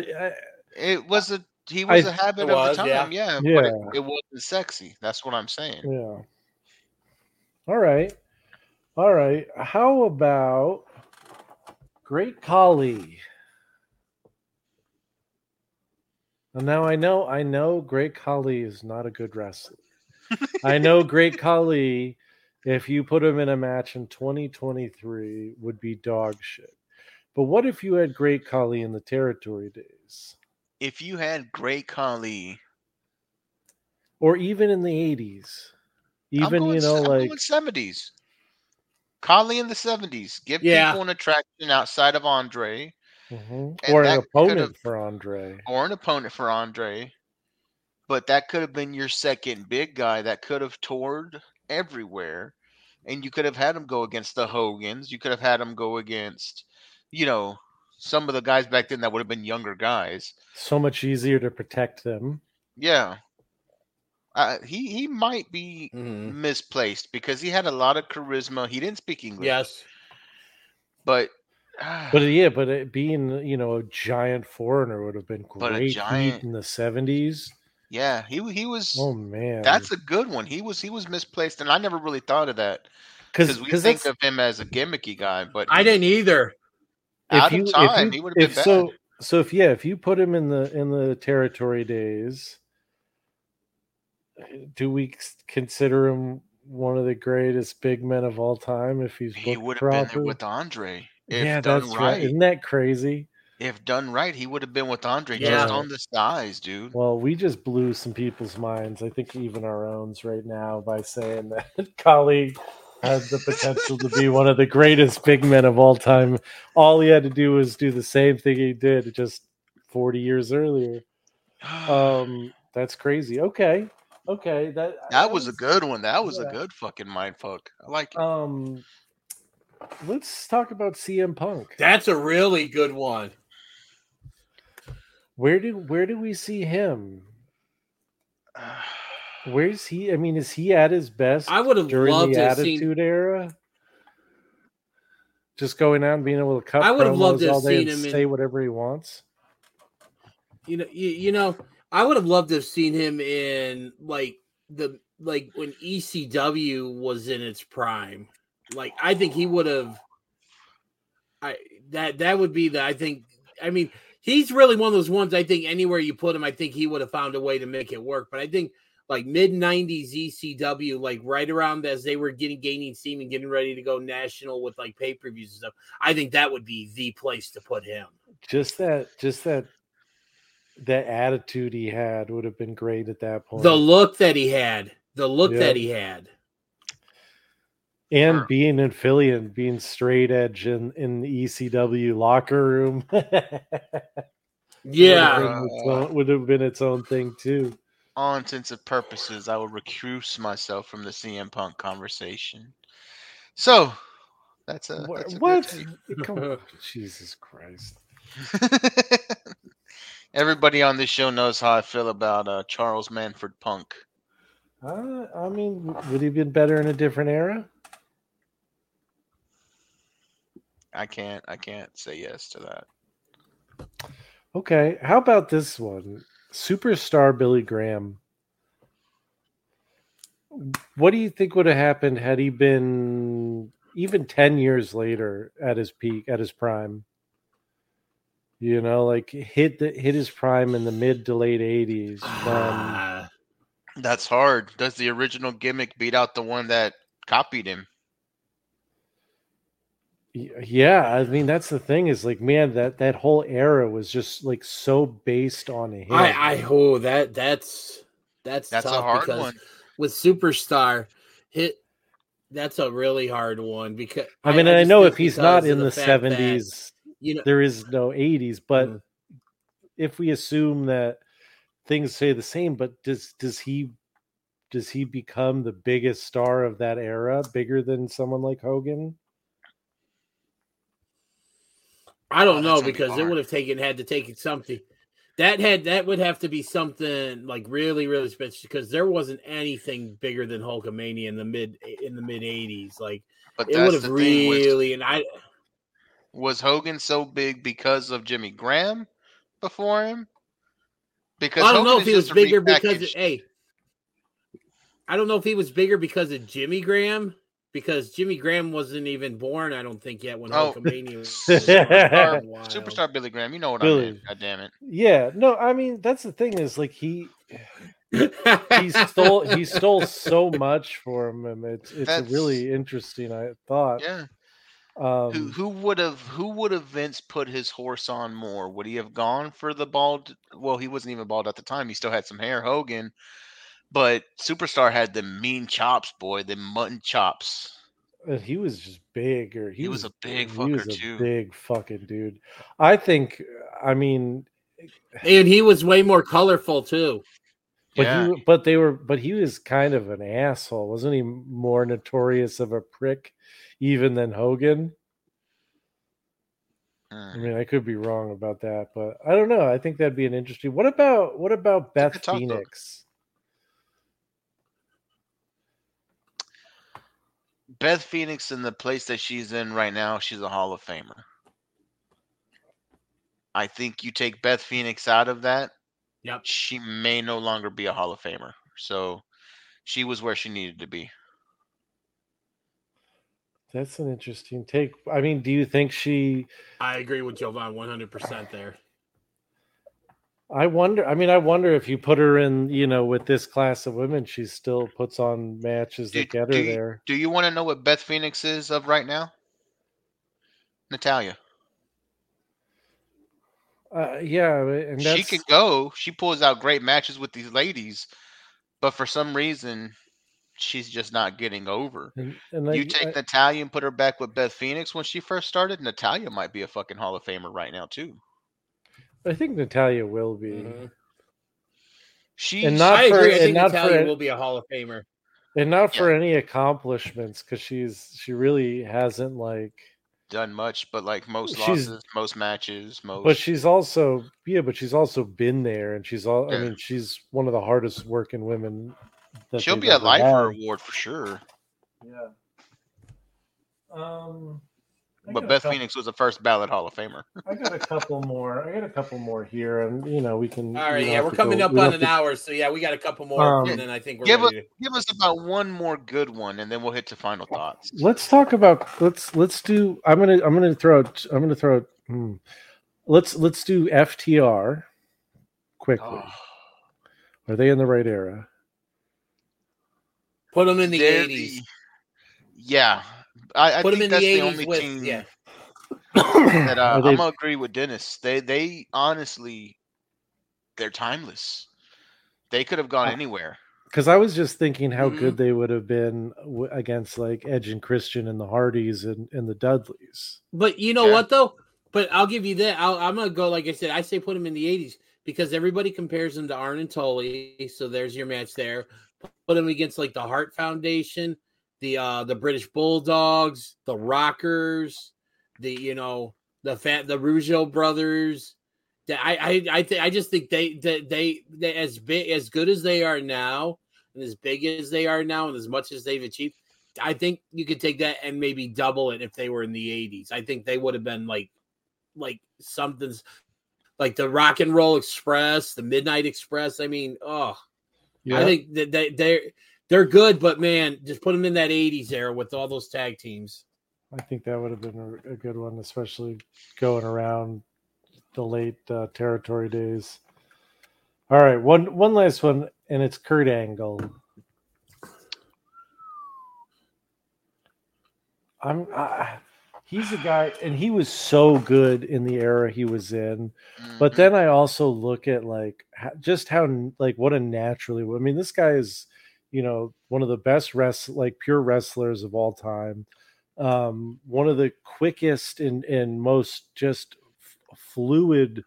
a habit It of was, the time, yeah. but it wasn't sexy. That's what I'm saying. yeah. All right. How about Great Khali? And now I know Great Khali is not a good wrestler. I know Great Khali, if you put him in a match in 2023, would be dog shit. But what if you had Great Khali in the territory days? If you had Great Khali, Or even in the 80s. Even, I'm you know, like going 70s. Khali in the 70s. Give Yeah. people an attraction outside of Andre. mhm. And or an that opponent could've- for Andre. Or an opponent for Andre. But that could have been your second big guy that could have toured everywhere. And you could have had him go against the Hogans. You could have had him go against, some of the guys back then that would have been younger guys. So much easier to protect them. Yeah. He might be Mhm. misplaced because he had a lot of charisma. He didn't speak English. Yes. But But it being, a giant foreigner would have been But a great giant- heat in the 70s. yeah, he was Oh man. that's a good one. He was misplaced, and I never really thought of that. Because we think of him as a gimmicky guy, but I didn't either. out of time, he would have been bad. So if you put him in the territory days, do we consider him one of the greatest big men of all time if he's He booked would have been there properly? with Andre. If Yeah, done that's right. right. Isn't that crazy? If done right, he would have been with Andre Yeah. just on the size, dude. Well, we just blew some people's minds. I think even our own's right now by saying that Khali has the potential to be one of the greatest big men of all time. All he had to do was do the same thing he did just 40 years earlier. That's crazy. Okay. That was a good one. That was a yeah. good fucking mindfuck. I like it. Let's talk about CM Punk. That's a really good one. Where do we see him? Where's he? I mean, is he at his best? I would have during loved the to have seen. Attitude Era. Just going out and being able to cut I would have loved to promos have all day seen and him in- say whatever he wants. You know, I would have loved to have seen him in like when ECW was in its prime. Like I think he would have. That would be the. I mean, he's really one of those ones. I think anywhere you put him, I think he would have found a way to make it work. But I think like mid '90s ECW, like right around as they were gaining steam and getting ready to go national with like pay-per-views and stuff, I think that would be the place to put him. Just that attitude he had would have been great at that point. The look that he had, and being in Philly and being straight edge in the ECW locker room. Yeah, would have been its own thing too. All intents and purposes, I would recuse myself from the CM Punk conversation. So that's a what? good Come on. Jesus Christ! take. Everybody on this show knows how I feel about Charles Manford Punk. I mean, would he have been better in a different era? I can't say yes to that. Okay, how about this one? Superstar Billy Graham. What do you think would have happened had he been even 10 years later at his peak, at his prime? You know, like hit his prime in the mid to late 80s. That's hard. Does the original gimmick beat out the one that copied him? Yeah, I mean that's the thing is like, man, that whole era was just like so based on him. That's That's tough a hard because one. with Superstar, that's a really hard one because I mean, I I just know think if he's because not of in the fact that, 70s, you know, there is no 80s, but Mhm. if we assume that things stay the same, but does he become the biggest star of that era, bigger than someone like Hogan? I don't know that's gonna be because it hard. would have had to take something that would have to be something like really really special because there wasn't anything bigger than Hulkamania in the mid 80s. Like But it would that's have the thing. really and I Was Hogan so big because of Jimmy Graham before him? Because I don't know Hogan if is he was just a bigger because repackaged. I don't know if he was bigger because of Jimmy Graham because Jimmy Graham wasn't even born. I don't think yet when Oh, Hulkamania was Superstar Billy Graham. You know what I Billy. meant. God damn it. Yeah, no, I mean that's the thing is like he stole so much from him. It's That's- really interesting. I thought. Yeah. Um, Who would have Vince put his horse on more? Would he have gone for the bald? Well, he wasn't even bald at the time. He still had some hair, Hogan. But Superstar had the mean chops, boy, the mutton chops. he was just big, or He was a big he fucker, was a too. big fucking dude. I think. I mean, and he was way more colorful too. but Yeah. he was kind of an asshole, wasn't he? More notorious of a prick, even than Hogan. I mean, I could be wrong about that, but I don't know. I think that'd be an interesting. What about Beth good talk, though. Phoenix? Beth Phoenix in the place that she's in right now, she's a Hall of Famer. I think you take Beth Phoenix out of that, Yep. she may no longer be a Hall of Famer. So she was where she needed to be. That's an interesting take. I mean, do you think she? I agree with Jovan 100% there. I wonder if you put her in, with this class of women, she still puts on matches that get her there. Do you want to know what Beth Phoenix is of right now? Natalia. Yeah, and she can go. She pulls out great matches with these ladies, but for some reason, she's just not getting over. You take Natalia and put her back with Beth Phoenix when she first started, Natalia might be a fucking Hall of Famer right now too. I think Natalia will be. Mm-hmm. I think Natalia will be a Hall of Famer, and not for any accomplishments, because she really hasn't done much, but most losses, most matches, most. But she's also been there, and she's all. Yeah. I mean, she's one of the hardest working women. She'll be a lifer award for sure. Yeah. But Beth Phoenix was the first ballot Hall of Famer. I got a couple more here, and we can. All right, we're coming up on an hour, so we got a couple more, and then I think we're give us about one more good one, and then we'll hit to final thoughts. Let's talk about let's do. I'm gonna throw out. Let's do FTR quickly. Oh. Are they in the right era? Put them in the 80s. Yeah. I put think them in that's the 80s only team that I'm gonna agree with Dennis. They honestly, they're timeless. They could have gone anywhere. Because I was just thinking how good they would have been against Edge and Christian and the Hardys and the Dudleys. But you know what though? But I'll give you that. I'm gonna go like I said. I say put them in the 80s because everybody compares them to Arn and Tully. So there's your match there. Put them against the Hart Foundation. The British Bulldogs, the Rockers, the Rougeau brothers. I just think they as good as they are now, and as big as they are now, and as much as they've achieved, I think you could take that and maybe double it if they were in the 80s. I think they would have been like something's like the Rock and Roll Express, the Midnight Express. I mean, I think that they're good, but man, just put them in that 80s era with all those tag teams. I think that would have been a good one, especially going around the late territory days. All right, one last one, and it's Kurt Angle. He's a guy, and he was so good in the era he was in. But then I also look at like just how like what a naturally. I mean, this guy is, one of the best pure wrestlers of all time. One of the quickest and most just fluid,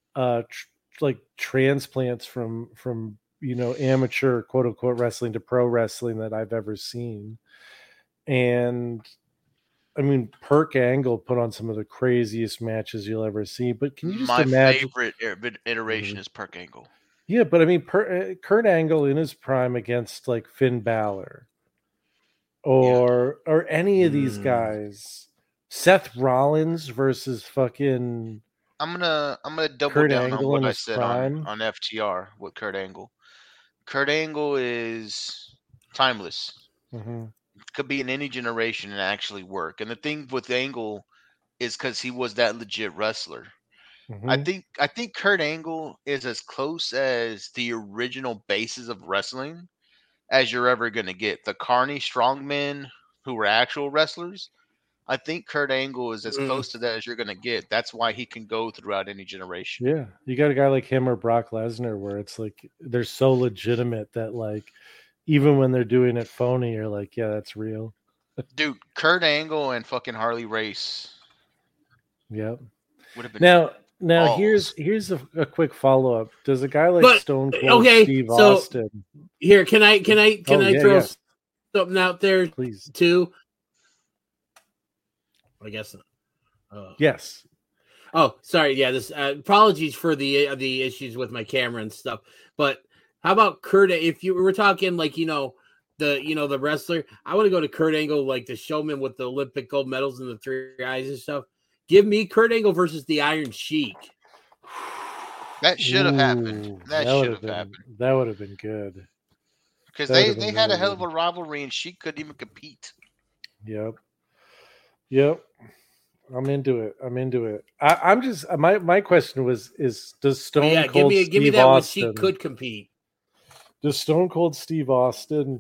transplants from amateur quote unquote wrestling to pro wrestling that I've ever seen. And I mean, Perk Angle put on some of the craziest matches you'll ever see. But can you just imagine? My favorite iteration is Perk Angle. Yeah, but I mean, Kurt Angle in his prime against like Finn Balor, or any of these guys, Seth Rollins versus fucking. I'm gonna double Kurt down Angle on what in I his said prime. on FTR with Kurt Angle. Kurt Angle is timeless. Mm-hmm. Could be in any generation and actually work. And the thing with Angle is because he was that legit wrestler. Mm-hmm. I think Kurt Angle is as close as the original basis of wrestling as you're ever gonna get. The Carney strongmen who were actual wrestlers. I think Kurt Angle is as close to that as you're gonna get. That's why he can go throughout any generation. Yeah, you got a guy like him or Brock Lesnar where it's like they're so legitimate that like even when they're doing it phony, you're like, yeah, that's real. Dude, Kurt Angle and fucking Harley Race. Yep. Would have been now here's a quick follow up. Does a guy like Stone Cold Steve Austin? Here, can I throw something out there, please? Too. I guess. Yes. Oh, sorry. Yeah. This. Apologies for the issues with my camera and stuff. But how about Kurt? If you were talking like the wrestler, I want to go to Kurt Angle, like the showman with the Olympic gold medals and the three eyes and stuff. Give me Kurt Angle versus the Iron Sheik. That should have happened. That should have happened. That would have been good. Because they had a hell of a rivalry, and Sheik couldn't even compete. Yep. I'm into it. I'm just my question is does Stone Cold give me that Austin, when Sheik could compete? Does Stone Cold Steve Austin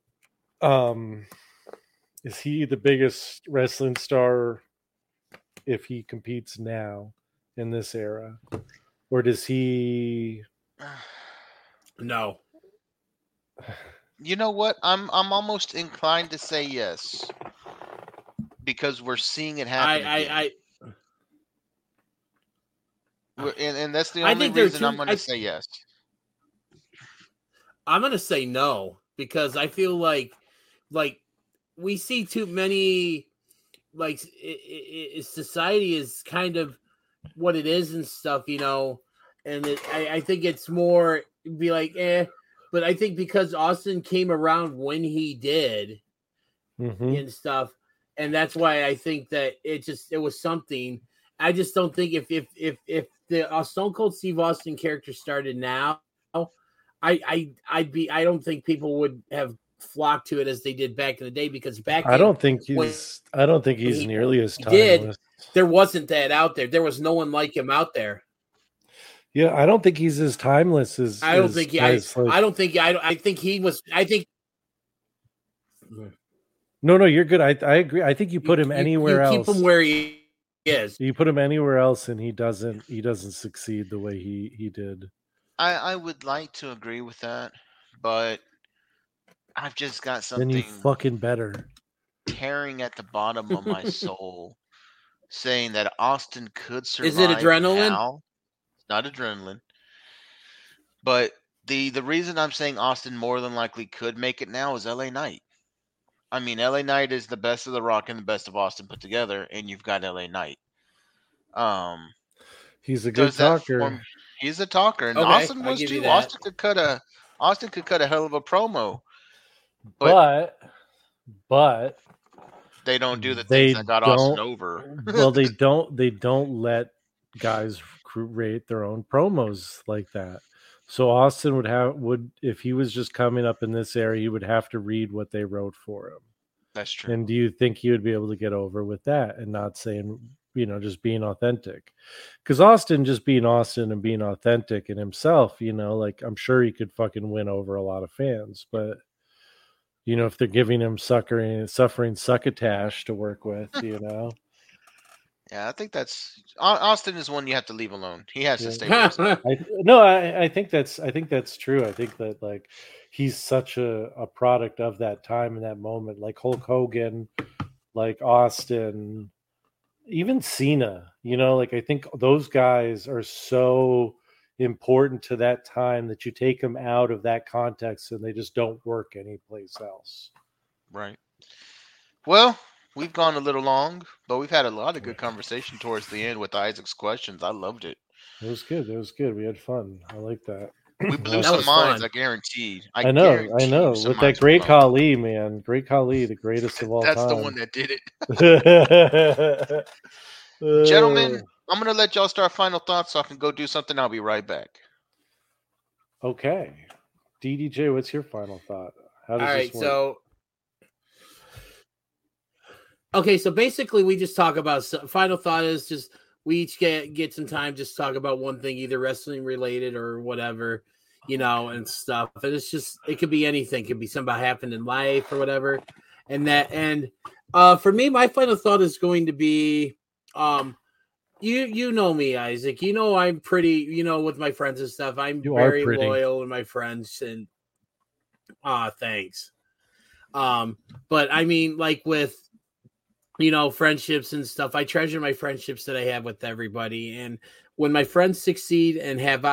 is he the biggest wrestling star if he competes now in this era? Or does he No. You know what? I'm almost inclined to say yes. Because we're seeing it happen. And that's the only reason I'm going to say yes. I'm going to say no because I feel like we see too many society is kind of what it is and stuff, and I think it's more be like but I think because Austin came around when he did and stuff. And that's why I think that it was something. I just don't think if the Stone Cold Steve Austin character started now, I don't think people would have flocked to it as they did back in the day because I don't think he's nearly as timeless. There wasn't that out there. There was no one like him out there. Yeah, I don't think he's as timeless as I think he was. I think. No, you're good. I agree. I think you put him anywhere else. Keep him where he is. You put him anywhere else, and he doesn't succeed the way he did. I would like to agree with that, but I've just got something. Then you fucking better. Tearing at the bottom of my soul, saying that Austin could survive. Is it adrenaline? Now. It's not adrenaline, but the reason I'm saying Austin more than likely could make it now is LA Knight. I mean, LA Knight is the best of The Rock and the best of Austin put together, and you've got LA Knight. He's a good talker. He's a talker, and okay, Austin was too. Austin could cut a hell of a promo. But they don't do the things that got Austin over. Well, they don't let guys create their own promos like that. So Austin would if he was just coming up in this area, he would have to read what they wrote for him. That's true. And do you think he would be able to get over with that and not saying just being authentic. Because Austin just being Austin and being authentic in himself, like I'm sure he could fucking win over a lot of fans. But, if they're giving him suffering succotash to work with, Yeah, I think that's Austin is one you have to leave alone. He has to stay. I think that's true. I think that like he's such a product of that time and that moment, like Hulk Hogan, like Austin, even Cena. Like I think those guys are so important to that time that you take them out of that context and they just don't work anyplace else. Right. Well, we've gone a little long, but we've had a lot of good conversation towards the end with Isaac's questions. I loved it. It was good. We had fun. I like that. We blew some minds, I guarantee. I know. With that great Khali, man. Great Khali, the greatest of all time. That's the one that did it. Gentlemen, I'm going to let y'all start final thoughts so I can go do something. I'll be right back. Okay. DDJ, what's your final thought? How does this work? So basically we just talk about final thought is just we each get some time just talk about one thing, either wrestling related or whatever, and stuff. And it's just, it could be anything. It could be something that happened in life or whatever. And for me, my final thought is going to be, you know me, Isaac, I'm pretty, with my friends and stuff, I'm very loyal to my friends and, thanks. But I mean, like with, friendships and stuff, I treasure my friendships that I have with everybody. And when my friends succeed and have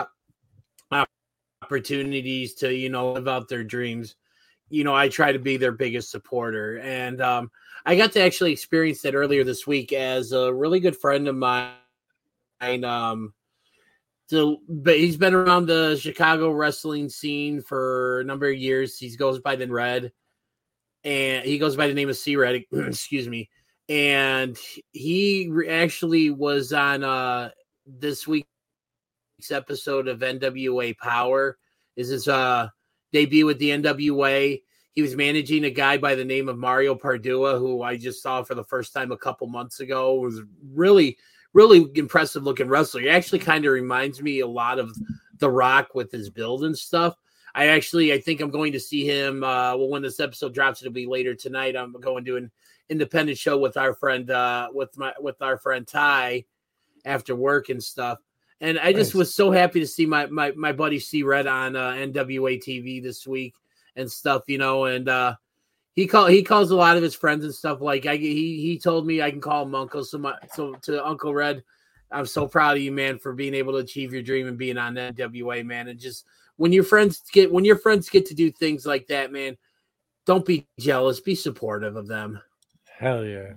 opportunities to, live out their dreams, I try to be their biggest supporter. And I got to actually experience that earlier this week as a really good friend of mine. But he's been around the Chicago wrestling scene for a number of years. He goes by the Red, and he goes by the name of C-Red. Excuse me. And he actually was on this week's episode of NWA Power. Is his debut with the NWA. He was managing a guy by the name of Mario Pardua, who I just saw for the first time a couple months ago. It was really, really impressive looking wrestler. He actually kind of reminds me a lot of The Rock with his build and stuff. I think I'm going to see him. When this episode drops, it'll be later tonight. I'm going to an independent show with our friend, with our friend Ty after work and stuff. And I just was so happy to see my buddy C-Red on NWA TV this week and stuff, and he calls a lot of his friends and stuff. Like he told me I can call him Uncle. So to Uncle Red, I'm so proud of you, man, for being able to achieve your dream and being on NWA, man. And just when your friends get to do things like that, man, don't be jealous. Be supportive of them. Hell yeah.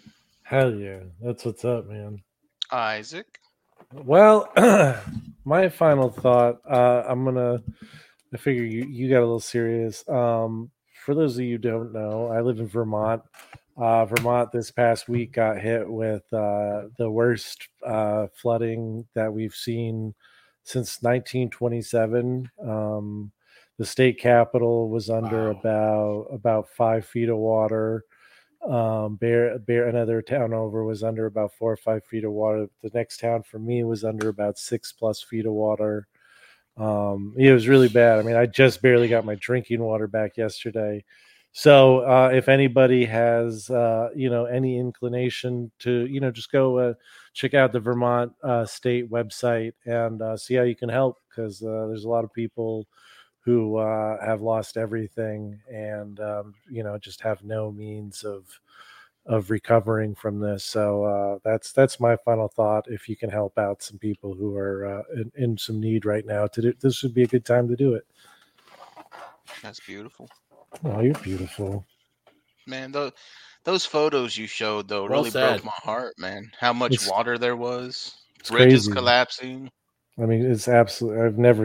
That's what's up, man. Isaac. Well, my final thought, I figure you got a little serious. For those of you who don't know, I live in Vermont. Vermont this past week got hit with the worst flooding that we've seen since 1927. The state capitol was under about 5 feet of water. Another town over was under about 4 or 5 feet of water. The next town for me was under about 6+ feet of water. It was really bad. I mean, I just barely got my drinking water back yesterday. So if anybody has any inclination to just go check out the Vermont state website and see how you can help, because there's a lot of people who have lost everything and just have no means of recovering from this. So that's my final thought. If you can help out some people who are in some need right now, this would be a good time to do it. That's beautiful. Oh, you're beautiful, man. Those photos you showed though really broke my heart, man. How much water there was, bridges crazy. Collapsing. I mean, it's absolutely.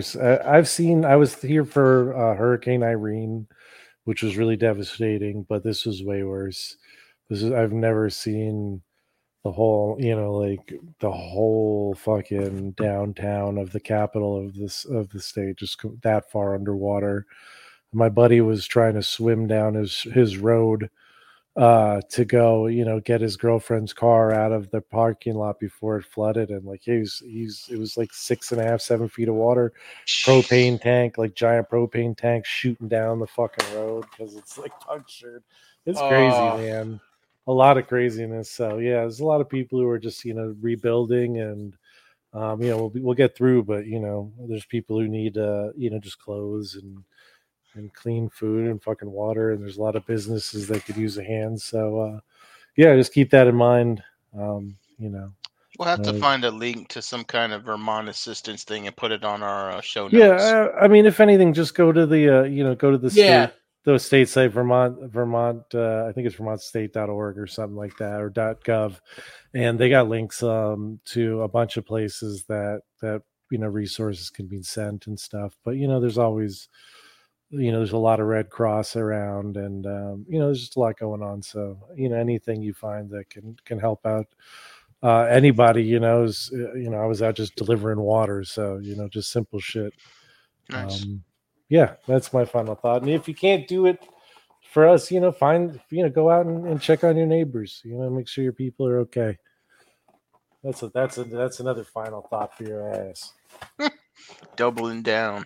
I was here for Hurricane Irene, which was really devastating, but this was way worse. I've never seen the whole, the whole fucking downtown of the capital of the state just that far underwater. My buddy was trying to swim down his road to go, get his girlfriend's car out of the parking lot before it flooded, and like it was like 6.5, 7 feet of water, propane tank, like giant propane tank shooting down the fucking road because it's like punctured. It's crazy, man. A lot of craziness. So yeah, there's a lot of people who are just rebuilding, and we'll get through, but there's people who need just clothes and clean food and fucking water, and there's a lot of businesses that could use a hand. So just keep that in mind. We'll have to find a link to some kind of Vermont assistance thing and put it on our show notes. Yeah, I mean, if anything, just go to the state. The state site, Vermont. I think it's vermontstate.org or something like that, or .gov, and they got links to a bunch of places that resources can be sent and stuff. But there's always there's a lot of Red Cross around, and there's just a lot going on. So anything you find that can help out anybody, I was out just delivering water, so just simple shit. Nice. That's my final thought. And if you can't do it for us, go out and check on your neighbors. Make sure your people are okay. That's another final thought for your ass. Doubling down.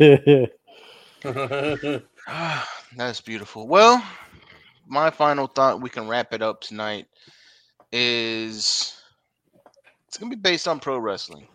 That's beautiful. Well, my final thought, we can wrap it up tonight, is it's gonna be based on pro wrestling.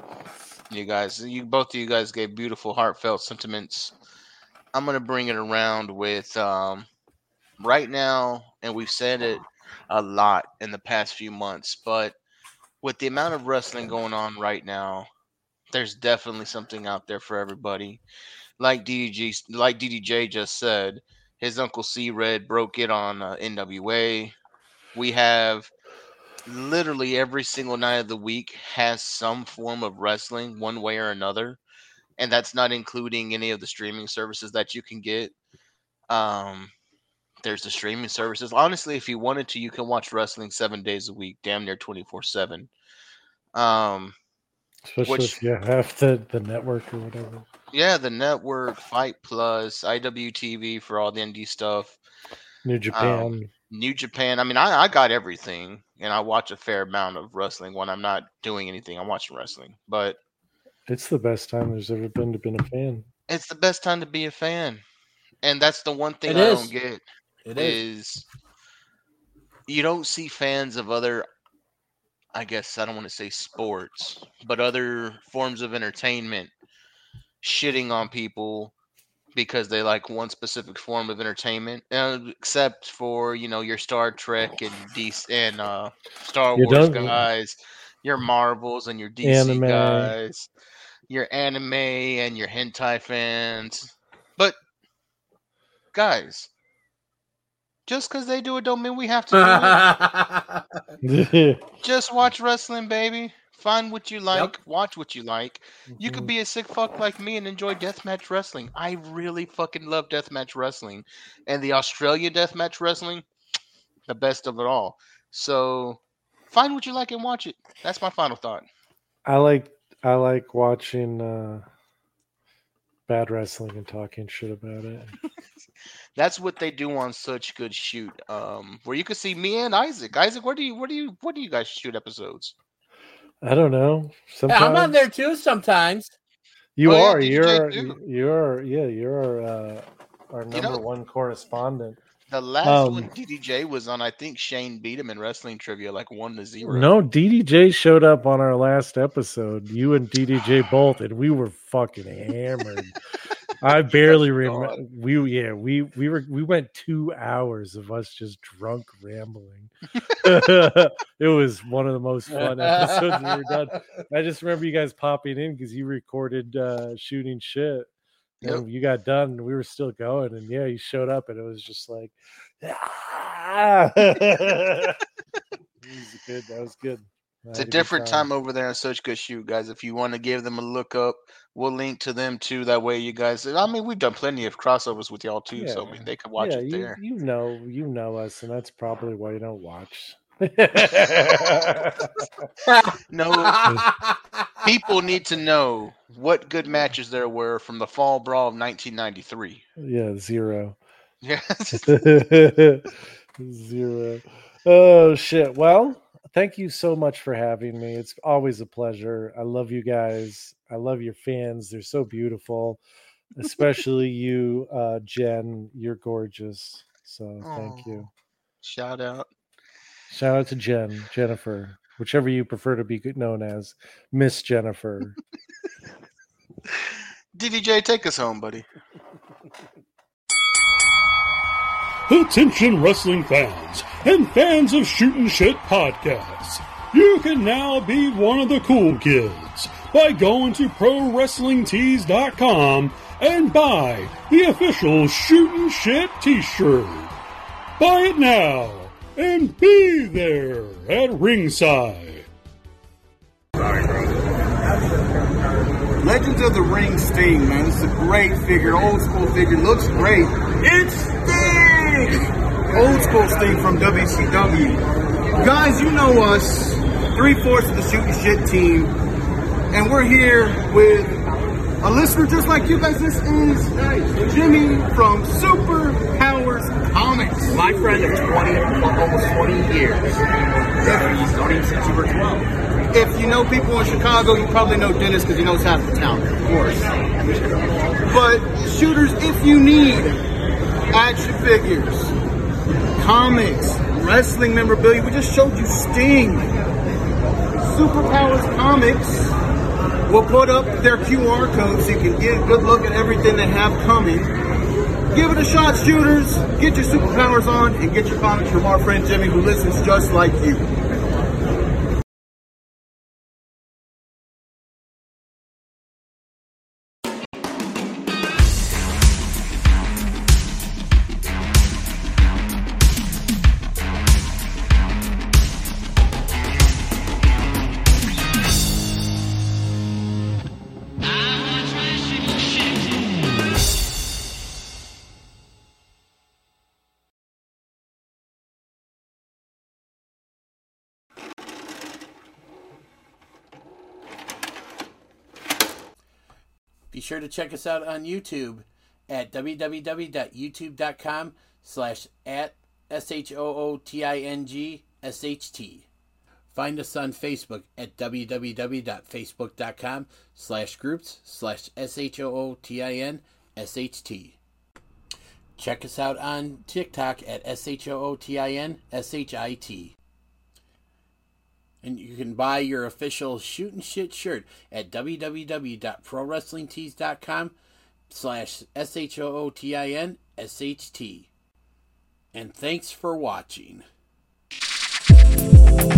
Both of you guys gave beautiful, heartfelt sentiments. I'm gonna bring it around with right now, and we've said it a lot in the past few months, but with the amount of wrestling going on right now, there's definitely something out there for everybody. Like DDJ just said, his Uncle C Red broke it on NWA. We have literally every single night of the week has some form of wrestling one way or another, and that's not including any of the streaming services that you can get. There's the streaming services. Honestly, if you wanted to, you can watch wrestling 7 days a week, damn near 24/7. Especially if you have the network or whatever. Yeah, the network, Fight Plus, IWTV for all the indie stuff. New Japan. I mean, I got everything, and I watch a fair amount of wrestling when I'm not doing anything. I'm watching wrestling, but it's the best time there's ever been to be a fan. It's the best time to be a fan, and that's the one thing I don't get. It is you don't see fans of other, I guess I don't want to say sports, but other forms of entertainment shitting on people because they like one specific form of entertainment, except for your Star Trek and DC and Star Wars guys, your Marvels and your DC anime guys, your anime and your hentai fans. But guys, just because they do it don't mean we have to do it. Just watch wrestling, baby. Find what you like. Watch what you like. You could be a sick fuck like me and enjoy deathmatch wrestling. I really fucking love deathmatch wrestling. And the Australia deathmatch wrestling, the best of it all. So find what you like and watch it. That's my final thought. I like watching bad wrestling and talking shit about it. That's what they do on Such Good Shoot. Where you can see me and Isaac. Isaac, where do you guys shoot episodes? I don't know. Sometimes I'm on there too. Sometimes you are. You're our number one correspondent. The last one DDJ was on, I think Shane beat him in wrestling trivia like 1-0. No, DDJ showed up on our last episode. You and DDJ both, and we were fucking hammered. I barely remember. We went 2 hours of us just drunk rambling. It was one of the most fun episodes we ever done. I just remember you guys popping in because you recorded shooting shit. And you got done and we were still going, and you showed up and it was just like That was good. It's a different time over there on Such Good Shoot, guys. If you want to give them a look up, we'll link to them too. That way you guys, I mean, we've done plenty of crossovers with y'all too, so I mean, they could watch it there. You know us, and that's probably why you don't watch. No, people need to know what good matches there were from the Fall Brawl of 1993. Yeah, 0. Yeah. 0. Oh shit. Well, thank you so much for having me. It's always a pleasure. I love you guys. I love your fans. They're so beautiful. Especially you, Jen. You're gorgeous. So thank you. Shout out. Shout out to Jennifer, whichever you prefer to be known as, Miss Jennifer. DDJ, take us home, buddy. Attention wrestling fans and fans of Shootin' Shit podcasts. You can now be one of the cool kids by going to ProWrestlingTees.com and buy the official Shootin' Shit t-shirt. Buy it now and be there at ringside. Legends of the Ring Sting, man. It's a great figure, old school figure. Looks great. It's Sting! Old school Sting from WCW. Guys, you know us, 3/4 of the Shootin' Shit team, and we're here with a listener just like you guys. This is Jimmy from Super Powers Comics. My friend of almost 20 years. He's known him since you were 12. If you know people in Chicago, you probably know Dennis because he knows half the town, of course. But shooters, if you need action figures, comics, wrestling memorabilia, we just showed you Sting. Superpowers Comics will put up their QR code so you can get a good look at everything they have coming. Give it a shot, shooters. Get your superpowers on and get your comics from our friend Jimmy, who listens just like you. Be sure to check us out on YouTube at www.youtube.com/@SHOOTINGSHT. Find us on Facebook at www.facebook.com/groups/SHOOTINSHT. Check us out on TikTok at SHOOTINSHIT. And you can buy your official Shootin' Shit shirt at www.ProWrestlingTees.com/SHOOTINSHT. And thanks for watching.